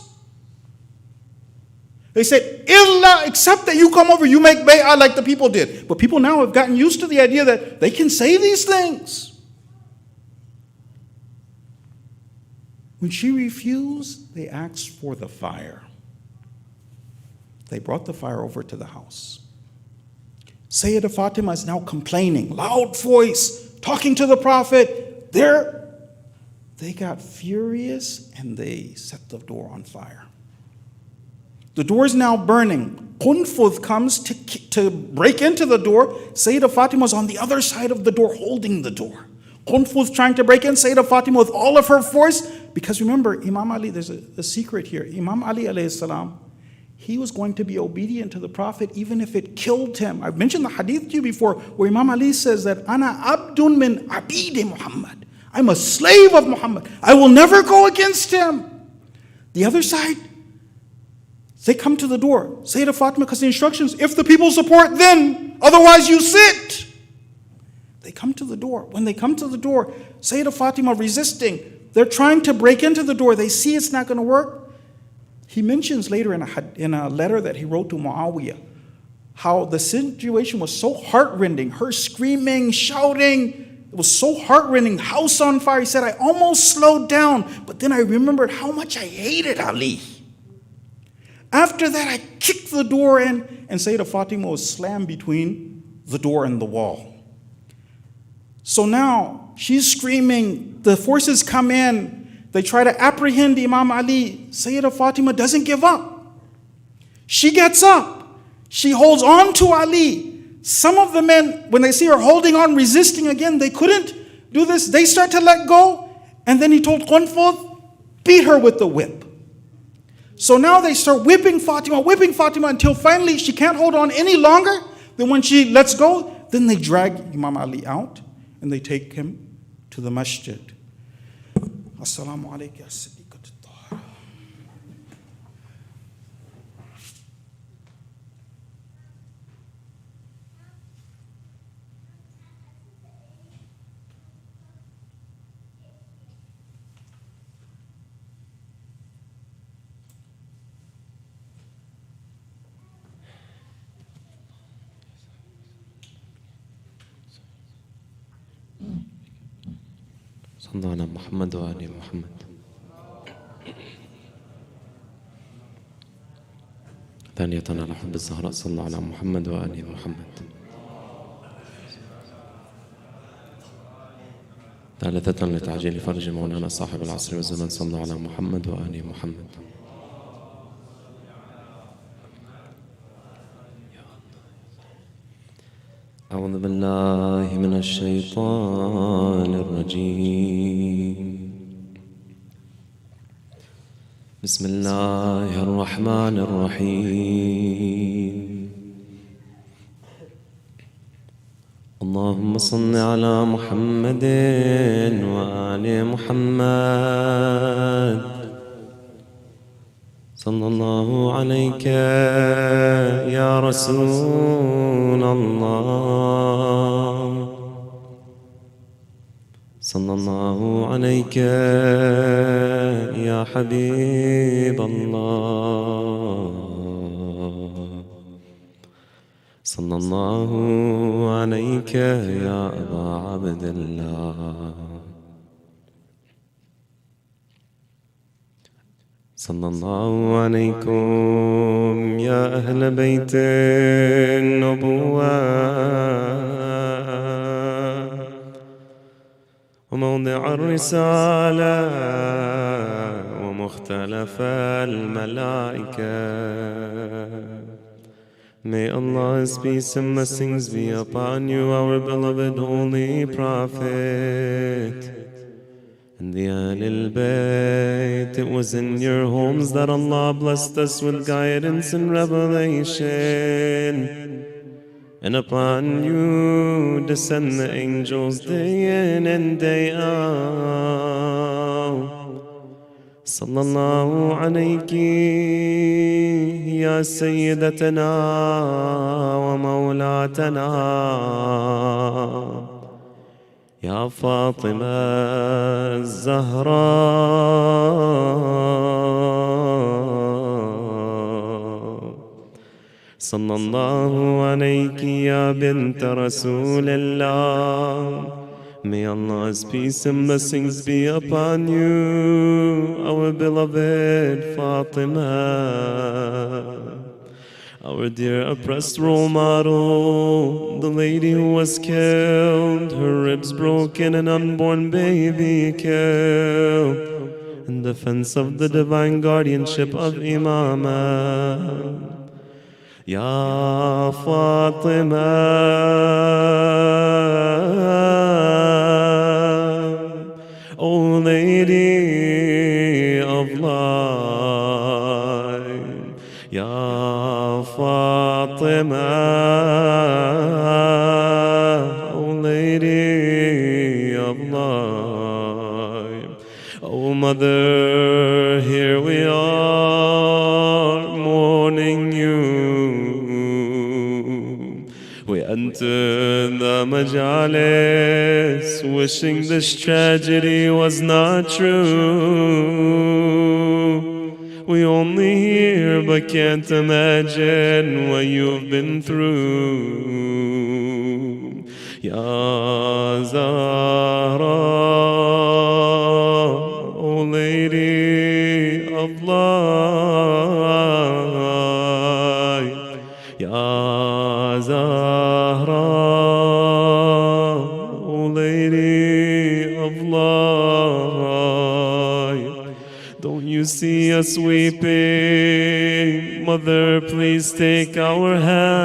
They said, Illa, except that you come over, you make bay'ah like the people did. But people now have gotten used to the idea that they can say these things. When she refused, they asked for the fire. They brought the fire over to the house. Sayyidah Fatima is now complaining, loud voice, talking to the Prophet. They got furious and they set the door on fire. The door is now burning. Qunfudh comes to break into the door. Sayyidah Fatima is on the other side of the door holding the door. Qunfudh trying to break in. Sayyidah Fatima with all of her force. Because remember, Imam Ali, there's a secret here. Imam Ali alayhi salam, he was going to be obedient to the Prophet even if it killed him. I've mentioned the hadith to you before where Imam Ali says that, Ana abdun min abidi Muhammad. I'm a slave of Muhammad. I will never go against him. The other side, they come to the door. Sayyidah Fatima, because the instructions, if the people support, then, otherwise you sit. They come to the door. When they come to the door, Sayyidah Fatima resisting. They're trying to break into the door. They see it's not going to work. He mentions later in a letter that he wrote to Muawiyah how the situation was so heartrending. Her screaming, shouting, it was so heartrending. House on fire. He said, I almost slowed down, but then I remembered how much I hated Ali. After that, I kicked the door in, and Sayyidah Fatima was slammed between the door and the wall. So now she's screaming. The forces come in. They try to apprehend Imam Ali. Sayyidah Fatima doesn't give up. She gets up. She holds on to Ali. Some of the men, when they see her holding on, resisting again, they couldn't do this. They start to let go. And then he told Qunfudh, beat her with the whip. So now they start whipping Fatima until finally she can't hold on any longer. Then when she lets go, then they drag Imam Ali out and they take him to the masjid. Assalamu alaikum ya Siddiqat al-Tahira. صلى على محمد وآل محمد. ثانية على حب الزهراء صلى على محمد وآل محمد. ثالثة لتعجيل فرج مولانا صاحب العصر والزمن صلى على محمد وآل محمد. أعوذ بالله من الشيطان الرجيم. بسم الله الرحمن الرحيم. اللهم صل على محمد وآل محمد. صلى الله عليك يا رسول الله. صلى الله عليك يا حبيب الله. صلى الله عليك يا أبا عبد الله. صلى الله عليكم يا أهل بيت النبوة وموضع الرسالة ومختلف الملائكة. May Allah's peace and blessings be upon you, our beloved Holy Prophet, and the Ahlul Bayt. It was in your homes that Allah blessed us with guidance and revelation, and upon you descend the angels day in and day out. Sallallahu alayki ya Sayyidatana wa Mawlatana ya Fatima az-Zahra. Sallallahu alayki ya bint Rasulillah. May Allah's peace and blessings be upon you, our beloved Fatima, our dear oppressed role model, the lady who was killed, her ribs broken, an unborn baby killed, in defense of the divine guardianship of Imama. Ya Fatima, O Lady of Light, Ya Fatima, O Lady of Light, O Mother, here we are mourning you. We entered the majalis wishing this tragedy was not true. We only hear but can't imagine what you've been through. Ya Zahra, O Lady of Light, Ya Zahra, O Lady of Light. Don't you see us weeping? Mother, please take our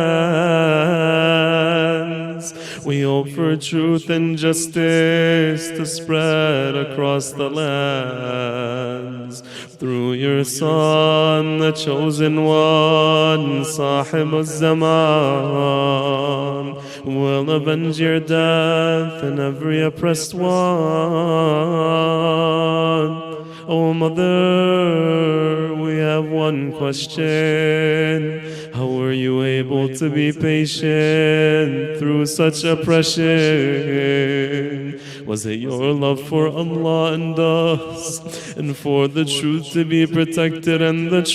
hands. We hope for truth and justice to spread across the lands. Through your Son, the chosen one, Sahib al-Zaman, will avenge your death and every oppressed one. Oh Mother, we have one question. How were you able to be patient through such oppression? Was it your love for Allah and us, and for the truth to be protected and the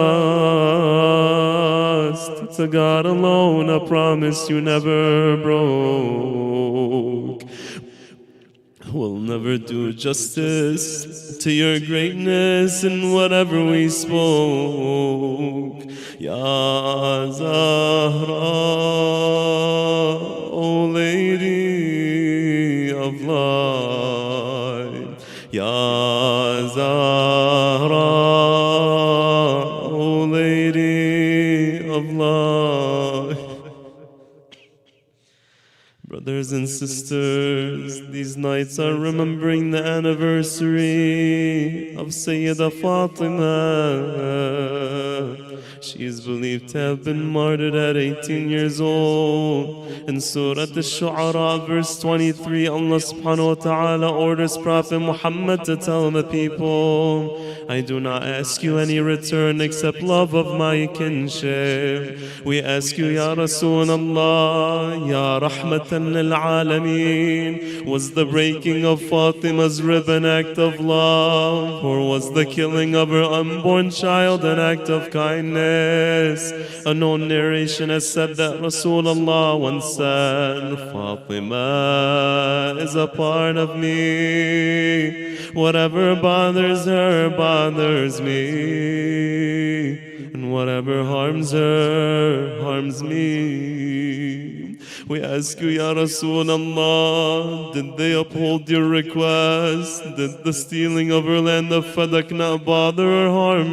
trust to God alone, a promise you never broke? will never do justice to your greatness in whatever we spoke. Ya Zahra, O Lady of Light. Ya Zahra, O Lady of Light. Brothers and sisters, these nights are remembering the anniversary of Sayyida Fatima. She is believed to have been martyred at 18 years old. In Surah Al-Shu'ara, verse 23, Allah subhanahu wa ta'ala orders Prophet Muhammad to tell the people, I do not ask you any return except love of my kinship. We ask you, Ya Rasulullah, Ya Rahmatan lil Alameen, was the breaking of Fatima's rib an act of love, or was the killing of her unborn child an act of kindness? A known narration has said that Rasulullah once said, Fatima is a part of me. Whatever bothers her bothers me, and whatever harms her harms me. We ask you, Ya Rasulullah, did they uphold your request? Did the stealing of her land of Fadak not bother or harm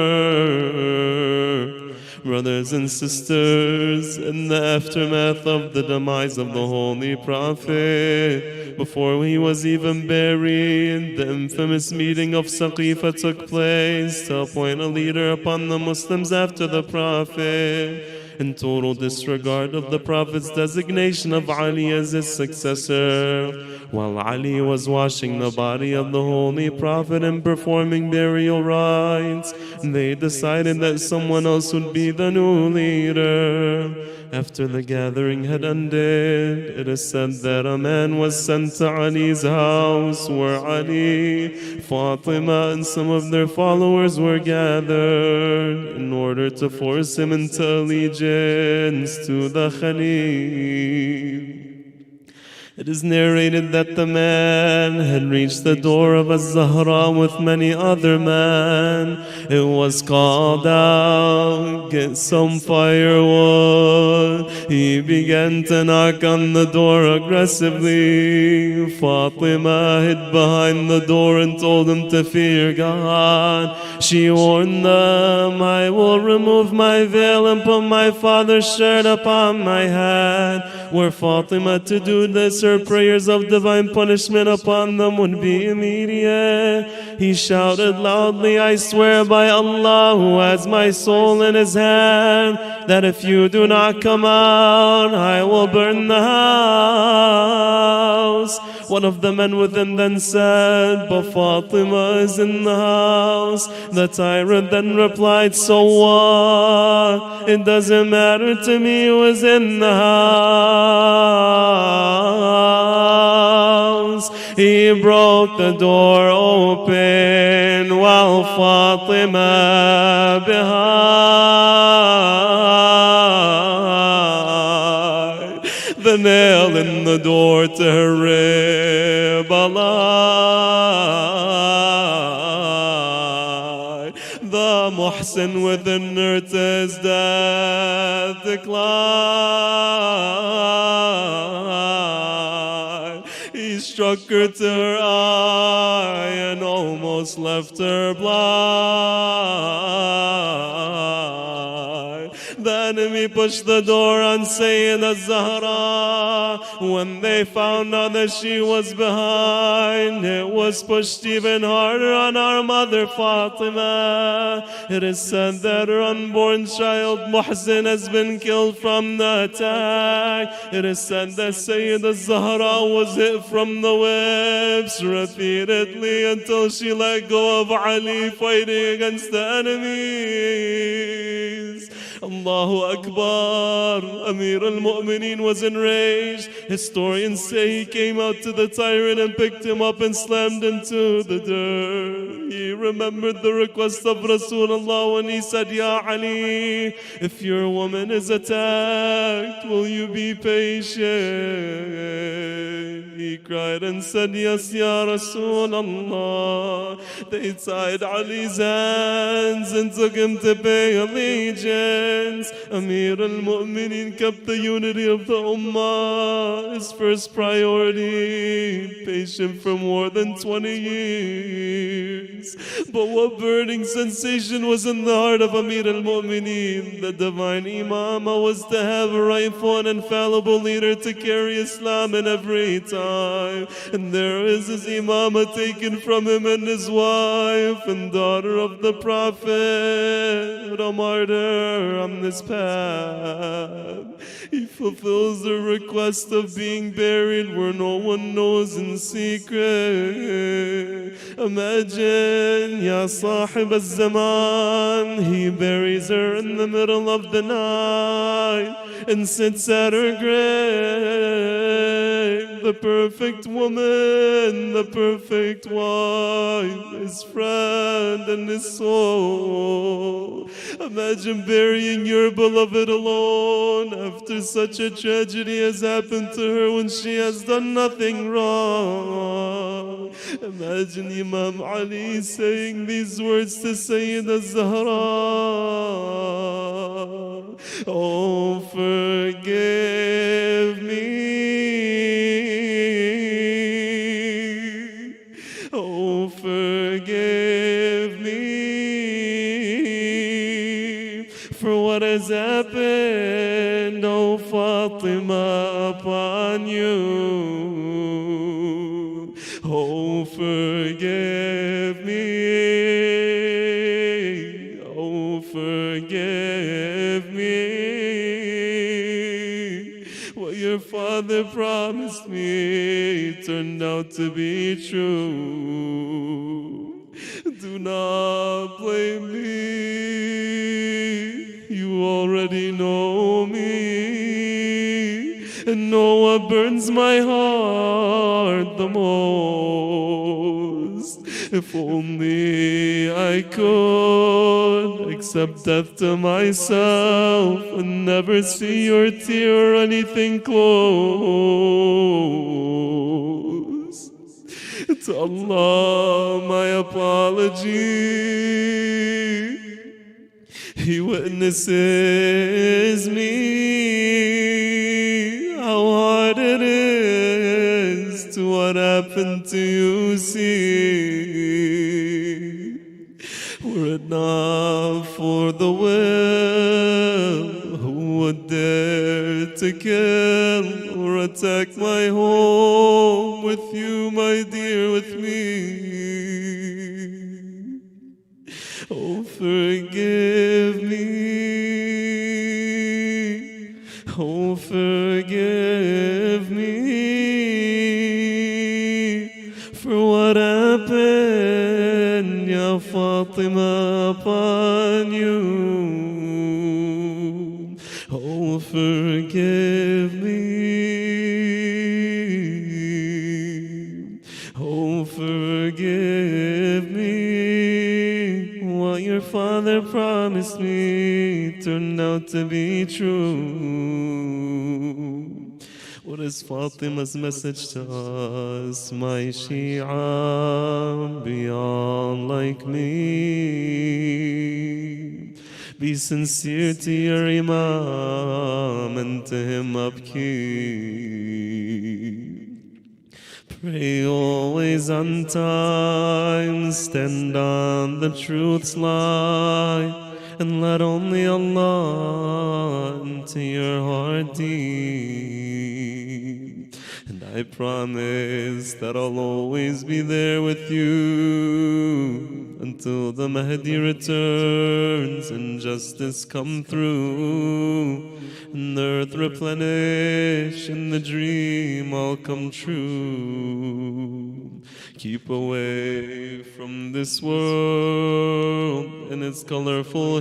her? Brothers and sisters, in the aftermath of the demise of the Holy Prophet, before he was even buried, the infamous meeting of Saqifa took place to appoint a leader upon the Muslims after the Prophet, in total disregard of the Prophet's designation of Ali as his successor. While Ali was washing the body of the Holy Prophet and performing burial rites, they decided that someone else would be the new leader. After the gathering had ended, it is said that a man was sent to Ali's house, where Ali, Fatima, and some of their followers were gathered in order to force him into allegiance to the Khalif. It is narrated that the man had reached the door of Az-Zahra with many other men. It was called out, get some firewood. He began to knock on the door aggressively. Fatima hid behind the door and told him to fear God. She warned them, I will remove my veil and put my father's shirt upon my head. Were Fatima to do this, her prayers of divine punishment upon them would be immediate. He shouted loudly, I swear by Allah who has my soul in his hand, that if you do not come out, I will burn the house. One of the men within then said, but Fatima is in the house. The tyrant then replied, so what? It doesn't matter to me who is in the house. He broke the door open while Fatima behind. The nail in the door to her rib alive. The Muhsin within her to his death declined. He struck her to her eye and almost left her blind. The enemy pushed the door on Sayyida Zahra. When they found out that she was behind, it was pushed even harder on our mother Fatima. It is said that her unborn child Muhsin has been killed from the attack. It is said that Sayyida Zahra was hit from the whips repeatedly until she let go of Ali fighting against the enemies. Allahu Akbar. Amir al-Mu'mineen was enraged. Historians say he came out to the tyrant and picked him up and slammed into the dirt. He remembered the request of Rasulullah when he said, Ya Ali, if your woman is attacked, will you be patient? He cried and said, Yes, Ya Rasulullah. They tied Ali's hands and took him to pay allegiance. Amir al-Mu'mineen kept the unity of the Ummah his first priority, patient for more than 20 years. But what burning sensation was in the heart of Amir al-Mu'mineen? The divine Imamah was to have a rightful and infallible leader to carry Islam in every time. And there is his Imamah taken from him and his wife and daughter of the Prophet, a martyr on this path. He fulfills the request of being buried where no one knows in secret. Imagine, Ya Sahib al-Zaman, he buries her in the middle of the night and sits at her grave. The perfect woman, the perfect wife, his friend and his soul. Imagine burying your beloved alone after such a tragedy has happened to her when she has done nothing wrong. Imagine Imam Ali saying these words to Sayyida Zahra. Oh, forgive me. Oh, forgive me for what has happened, oh Fatima, upon you. Oh, forgive me. Oh, forgive me. What your father promised me turned out to be true. Do not blame me. You already know me and know what burns my heart the most. If only I could accept death to myself and never see your tear or anything close. To Allah, my apology. He witnesses me, how hard it is to what happened to you, see. Were it not for the will, who would dare to kill or attack my home with you, my dear, with me? Oh, forgive me. Oh, forgive me for what happened, Ya Fatima, upon you. Oh, forgive me. Oh, forgive me. What your father promised me turned out to be true. What is Fatima's message to us? My Shia, be all like me. Be sincere to your Imam and to him upkeep. Pray always on time, stand on the truth's light, and let only Allah into your heart deep. And I promise that I'll always be there with you until the Mahdi returns and justice come through. and the earth replenish, and the dream all come true. Keep away from this world and its colorful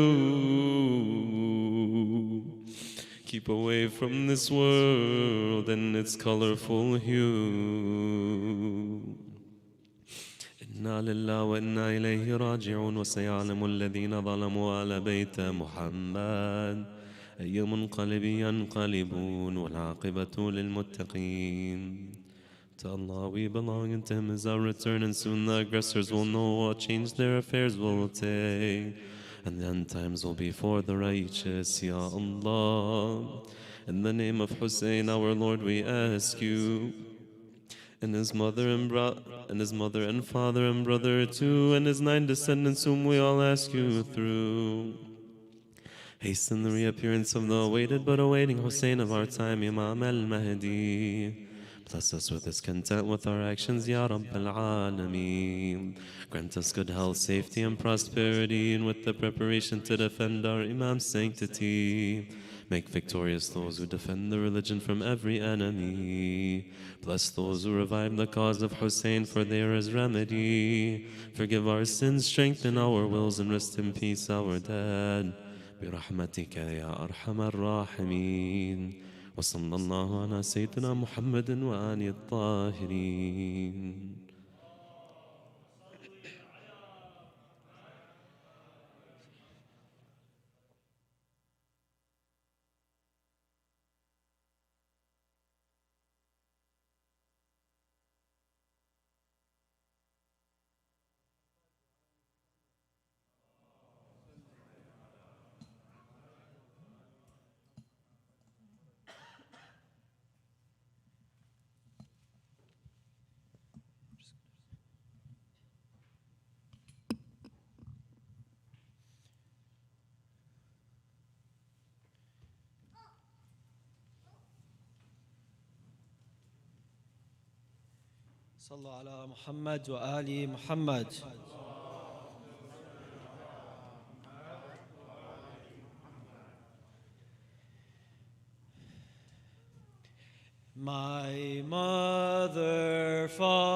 hue. Keep away from this world and its colorful hue. إنا لله وإنا إليه راجعون وسيعلم الذين ظلموا على بيت محمد أي منقلب ينقلبون والعاقبة للمتقين. To Allah we belong, and to Him is our return, and soon the aggressors will know what change their affairs will take, and the end times will be for the righteous. Ya Allah, in the name of Hussein, our Lord, we ask you, and his mother and father and brother too, and his 9 descendants whom we all ask you through. Hasten the reappearance of the awaited but awaiting Hussein of our time, Imam al-Mahdi. Bless us with his content with our actions, Ya Rabbal Alameen. Grant us good health, safety, and prosperity, and with the preparation to defend our Imam's sanctity. Make victorious those who defend the religion from every enemy. Bless those who revive the cause of Hussein, for there is remedy. Forgive our sins, strengthen our wills, and rest in peace our dead. برحمتك يا أرحم الراحمين. وصلى الله على سيدنا محمد وآله الطاهرين. صلوا على محمد وآل محمد. My mother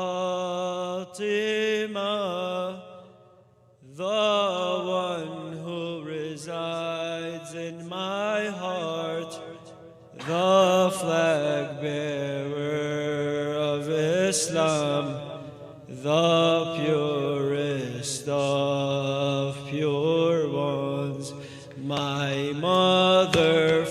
Fatima, the one who resides in my heart, the flag bearer of Islam, the purest of pure ones. My mother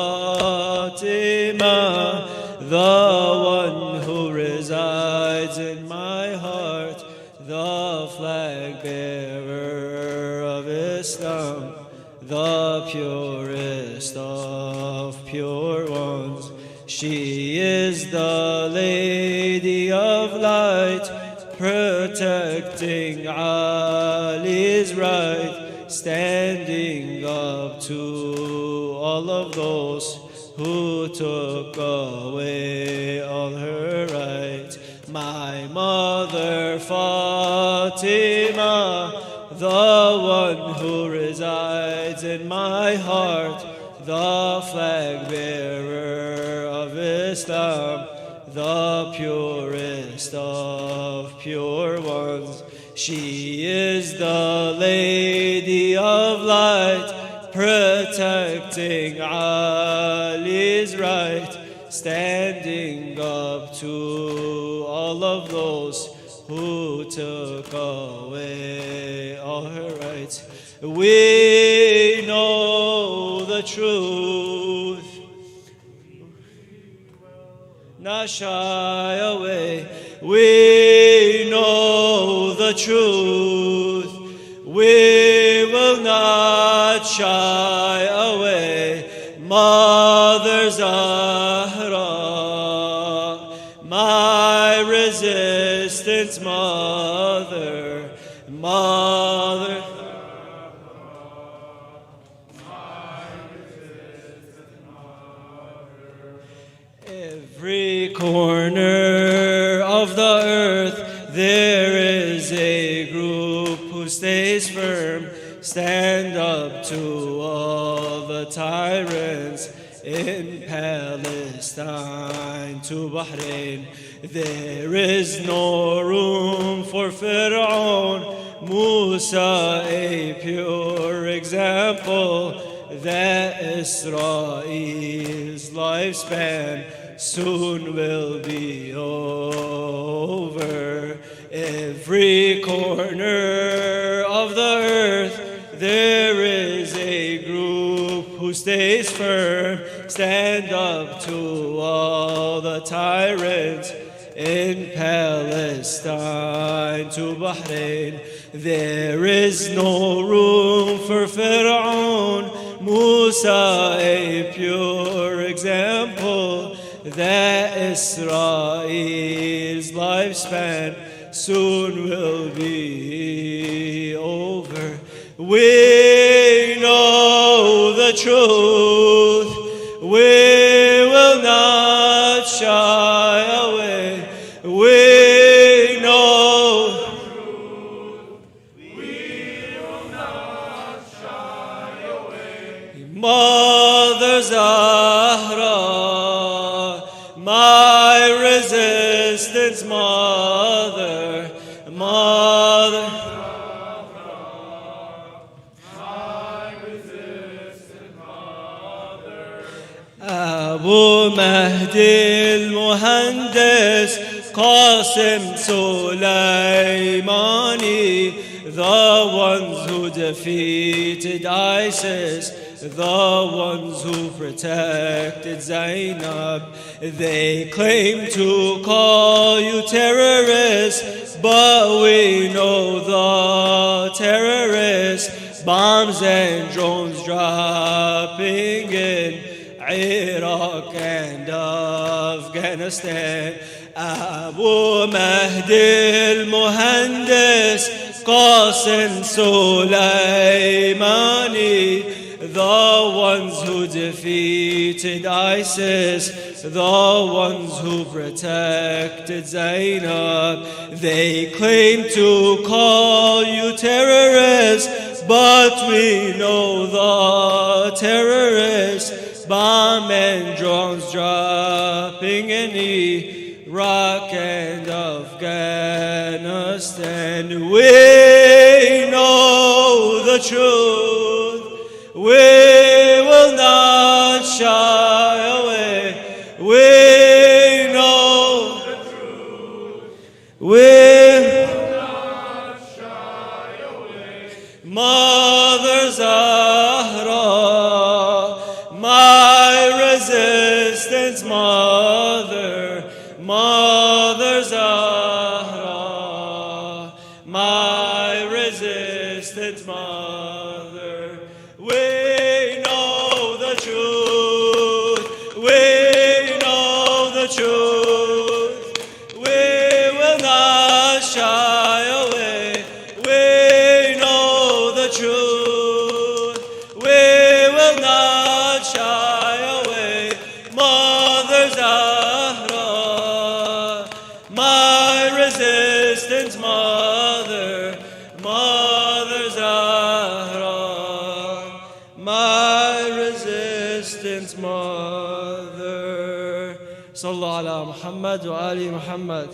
Fatima, the one who resides in my heart, the flag bearer of Islam, the purest of pure ones. She is the Lady of Light, protecting Ali's right, standing up to all of those who took away all her right. My mother Fatima, the one who resides in my heart, the flag bearer of Islam, the purest of pure ones. She is the Lady of Light, protecting Ali's right, standing up to all of those who took away all her rights. We know the truth, not shy away. We know the truth, we will not shy away. Mother Zahra, my resistance mother, mother. Every corner of the earth there is a group who stays firm. Stand up to all the tyrants in Palestine to Bahrain. There is no room for Fir'aun. Musa, a pure example that Israel's lifespan soon will be over. Every corner of the earth there is a group who stays firm. Stand up to all the tyrants in Palestine to Bahrain. There is no room for Fir'aun. Musa, a pure example that Israel's lifespan soon will be over. We know the truth. We will not shy away. We know the truth. We will not shy away. Mother Zahra, my resistance mother, mother. Abu Mahdi al-Muhandis Qasim Sulaymani, the ones who defeated ISIS, the ones who protected Zainab. They claim to call you terrorists, but we know the terrorists. Bombs and drones dropping in Iraq and Afghanistan. Abu Mahdi al-Muhandis Qasim Sulaymani, the ones who defeated ISIS, the ones who protected Zainab. They claim to call you terrorists, but we know the terrorists. Bomb and drones dropping in Iraq and Afghanistan. We know the truth. We will not shy away. We know the truth. We will not shy away. Mother Zahra, my resistance mother, Mother Zahra, my resistance mother. We know the truth. We know the truth. We will not shy away. We know the truth. We will not shy away. Mother Zahra, my resistance mother, Mother Zahra, my resistance mother. Sallu ala Muhammad wa ali Muhammad.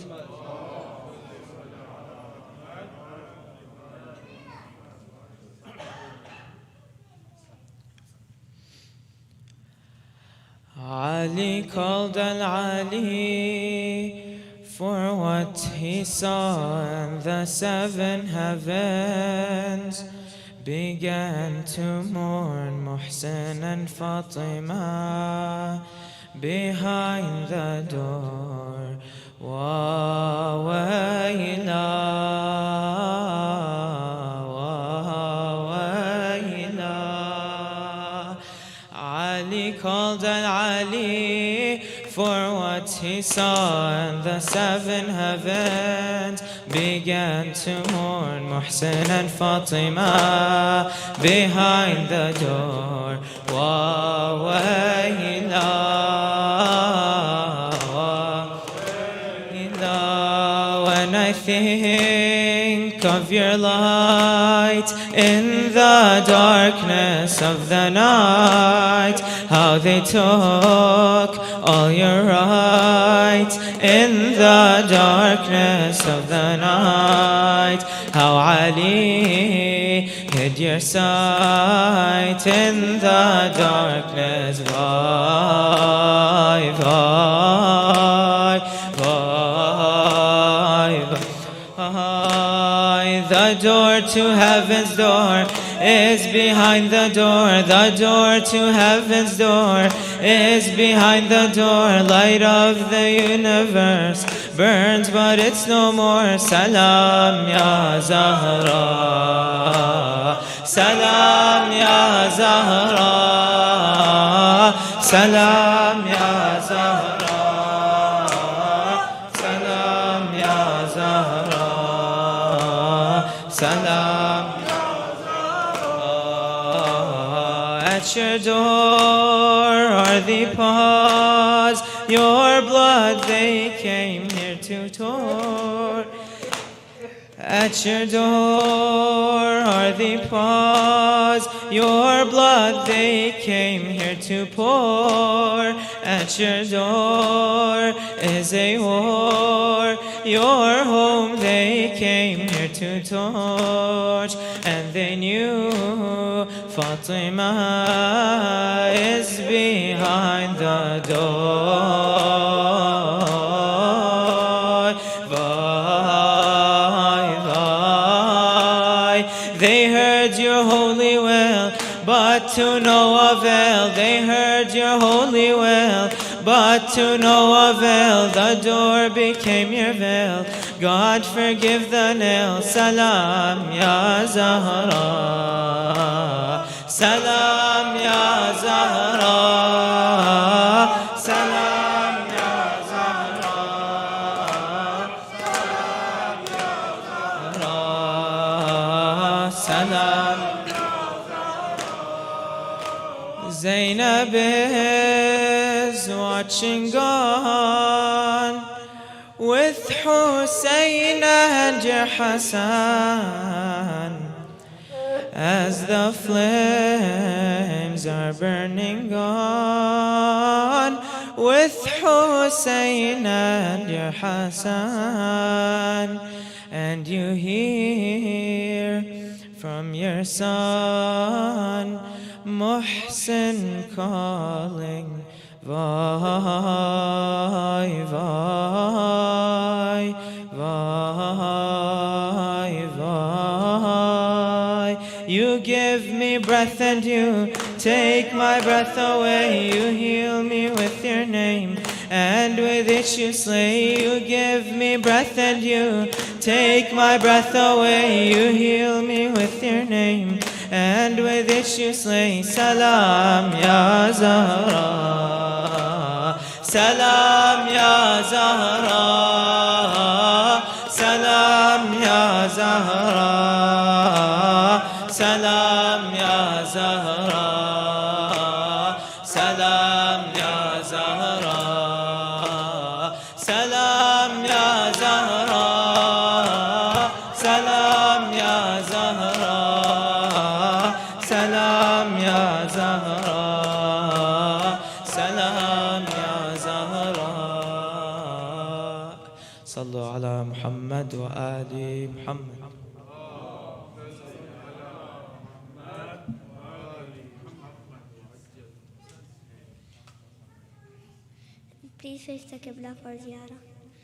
Ali called Al-Ali for what he saw, and the seven heavens began to mourn Muhsin and Fatima behind the door. Wa wayla, wa wayla. Ali called Al-Ali for what he saw, and the seven heavens began to mourn Muhsin and Fatima behind the door. Wa wayla, wa wayla. When I think of your light in the darkness of the night, how they took all your rights in the darkness of the night. How Ali hid your sight in the darkness. Vai, vai, vai, vai. The door to heaven's door is behind the door. The door to heaven's door is behind the door. Light of the universe burns, but it's no more. Salam ya Zahra, salam ya Zahra, salam ya Zahra, salam ya Zahra, salam. At your door are the paws, your blood they came here to pour. At your door are the paws, your blood they came here to pour. At your door is a war, your home they came here to torch. And they knew Fatima is behind the door. Vai, vai. They heard your holy will, but to no avail. They heard your holy will, but to no avail. The door became your veil. God forgive the nail. Salam ya Zahra, salam ya Zahra, salam ya Zahra, salam ya Zahra, salam. Zainab is watching gone with Hussein and your Hassan, as the flames are burning on, with Hussein and your Hassan. And you hear from your son Muhsin calling, vai, vai, vai, vai. You give me breath and you take my breath away. You heal me with your name, and with it you slay. You give me breath and you take my breath away. You heal me with your name, and with it you slay. Salam ya Zahra, salam ya Zahra, salam ya Zahra, salam ya Zahra, salam ya Zahra, salam ya Zahra, salam ya Zahra, salam ya Zahra, salam ya Zahra. Sallu ala Muhammad wa ali Muhammad. Please face the Qibla for ziyarah.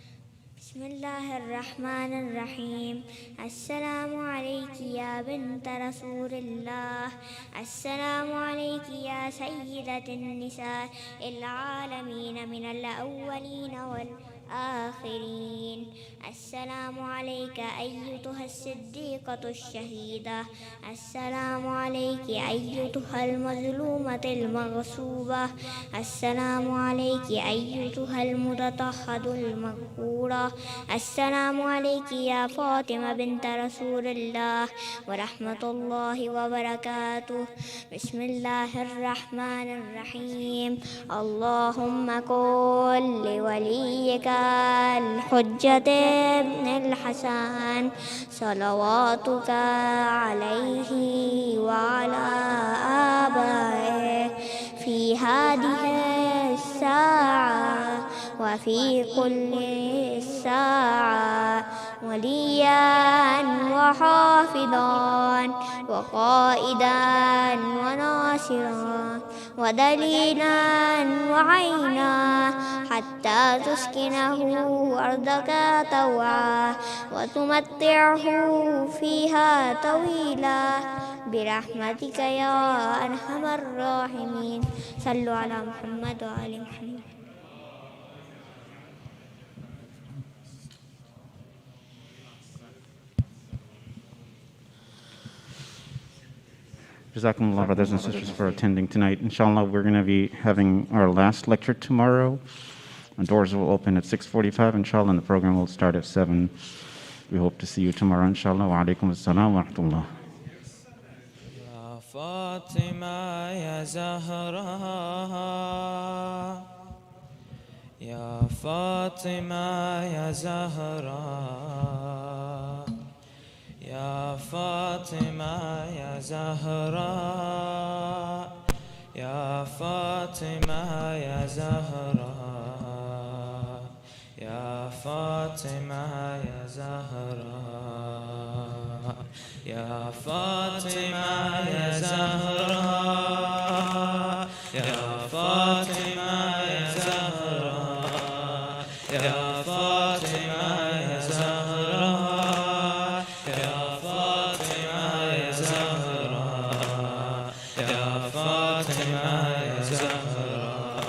Bismillahirrahmanirrahim. Assalamu alayki ya bint Rasulillah. Assalamu alayki ya sayyidatin nisa al-alamin min al-awwalin wal-akhirin. Assalamu alayka ayyatuha as-siddiqatu ash-shahida. Assalamu alayki ayyatuha al-mazlumatu al-maghsuba. Assalamu alayki ayyatuha al-mutatahhadu al-maghfura. Assalamu alayki ya Fatima bint Rasulillah wa rahmatullahi wa barakatuh. Bismillahirrahmanirrahim. Allahumma qul li waliyika al-hujjati ibn al-Hasan salawatuka alayhi wa ala abaihi في هذه الساعة وفي كل ساعة وليا وحافظا وقائدا وناصرا ودليلا وعينا حتى تسكنه أرضك طوعا وتمتعه فيها طويلا برحمتك يا أرحم الراحمين. صلوا على محمد وآل محمد. Jazakumullah, brothers and sisters, for attending tonight. Inshallah, we're going to be having our last lecture tomorrow. The doors will open at 6:45, inshallah, and the program will start at 7. We hope to see you tomorrow, inshallah. Wa alaikum assalam wa rahmatullah. Ya Fatima ya Zahra, Ya Fatima ya Zahra, Ya Fatima ya Zahra, Ya Fatima ya Zahra, Ya Fatima ya Zahra, Ya Fatima ya Zahra, Ya Fatima ya Zahra, Ya Fatima ya Zahra, Ya Fatima ya Zahra, Ya Fatima ya Zahra,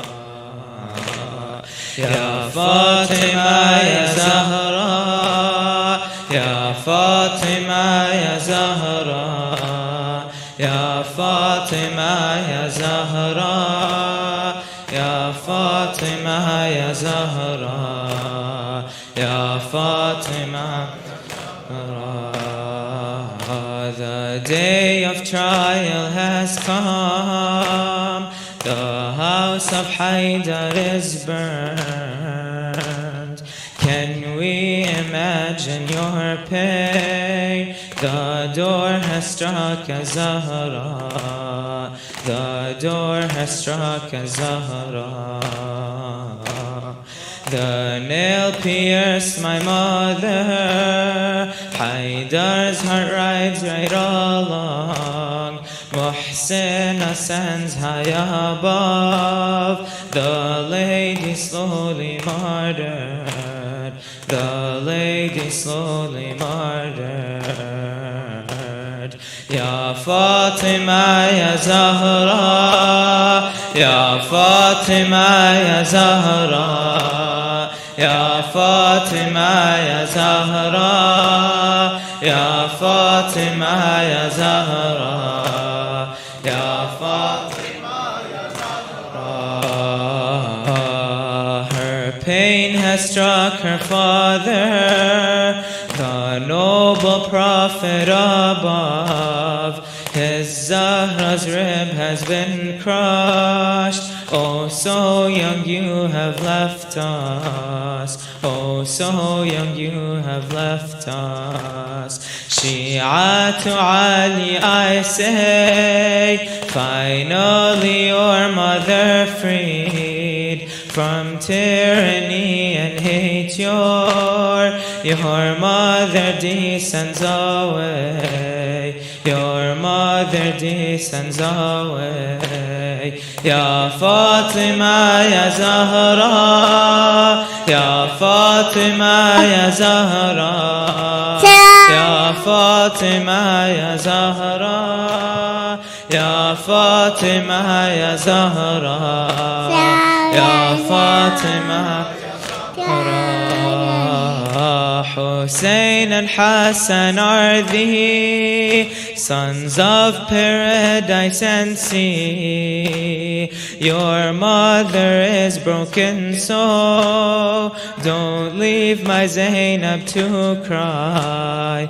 Ya Fatima ya Zahra, Ya Fatima ya Zahra, Ya Fatima ya Zahra, Ya Fatima ya Zahra, Ya Fatima. The day of trial has come. The house of Haidar is burned. Can we imagine your pain? The door has struck a Zahra. The door has struck a Zahra. The nail pierced my mother. Haidar's heart rides right along. Muhsin ascends high above. The lady slowly martyred. The lady slowly martyred. Ya Fatima ya Zahra, Ya Fatima ya Zahra, Ya Fatima ya Zahra, Ya Fatima ya Zahra, Ya Fatima ya Zahra. Her pain has struck her father, the noble prophet above. His Zahra's rib has been crushed. Oh, so young you have left us. Oh, so young you have left us. Shi'atu Ali, I say, finally your mother freed from tyranny and hate. Your mother descends away. Your mother descends away. Ya Fatima ya Zahra, Ya Fatima ya Zahra, Ya Fatima ya Zahra, Ya Fatima ya Zahra, Ya Fatima. Hussein and Hassan are the sons of paradise and sea. Your mother is broken, so don't leave my Zainab to cry.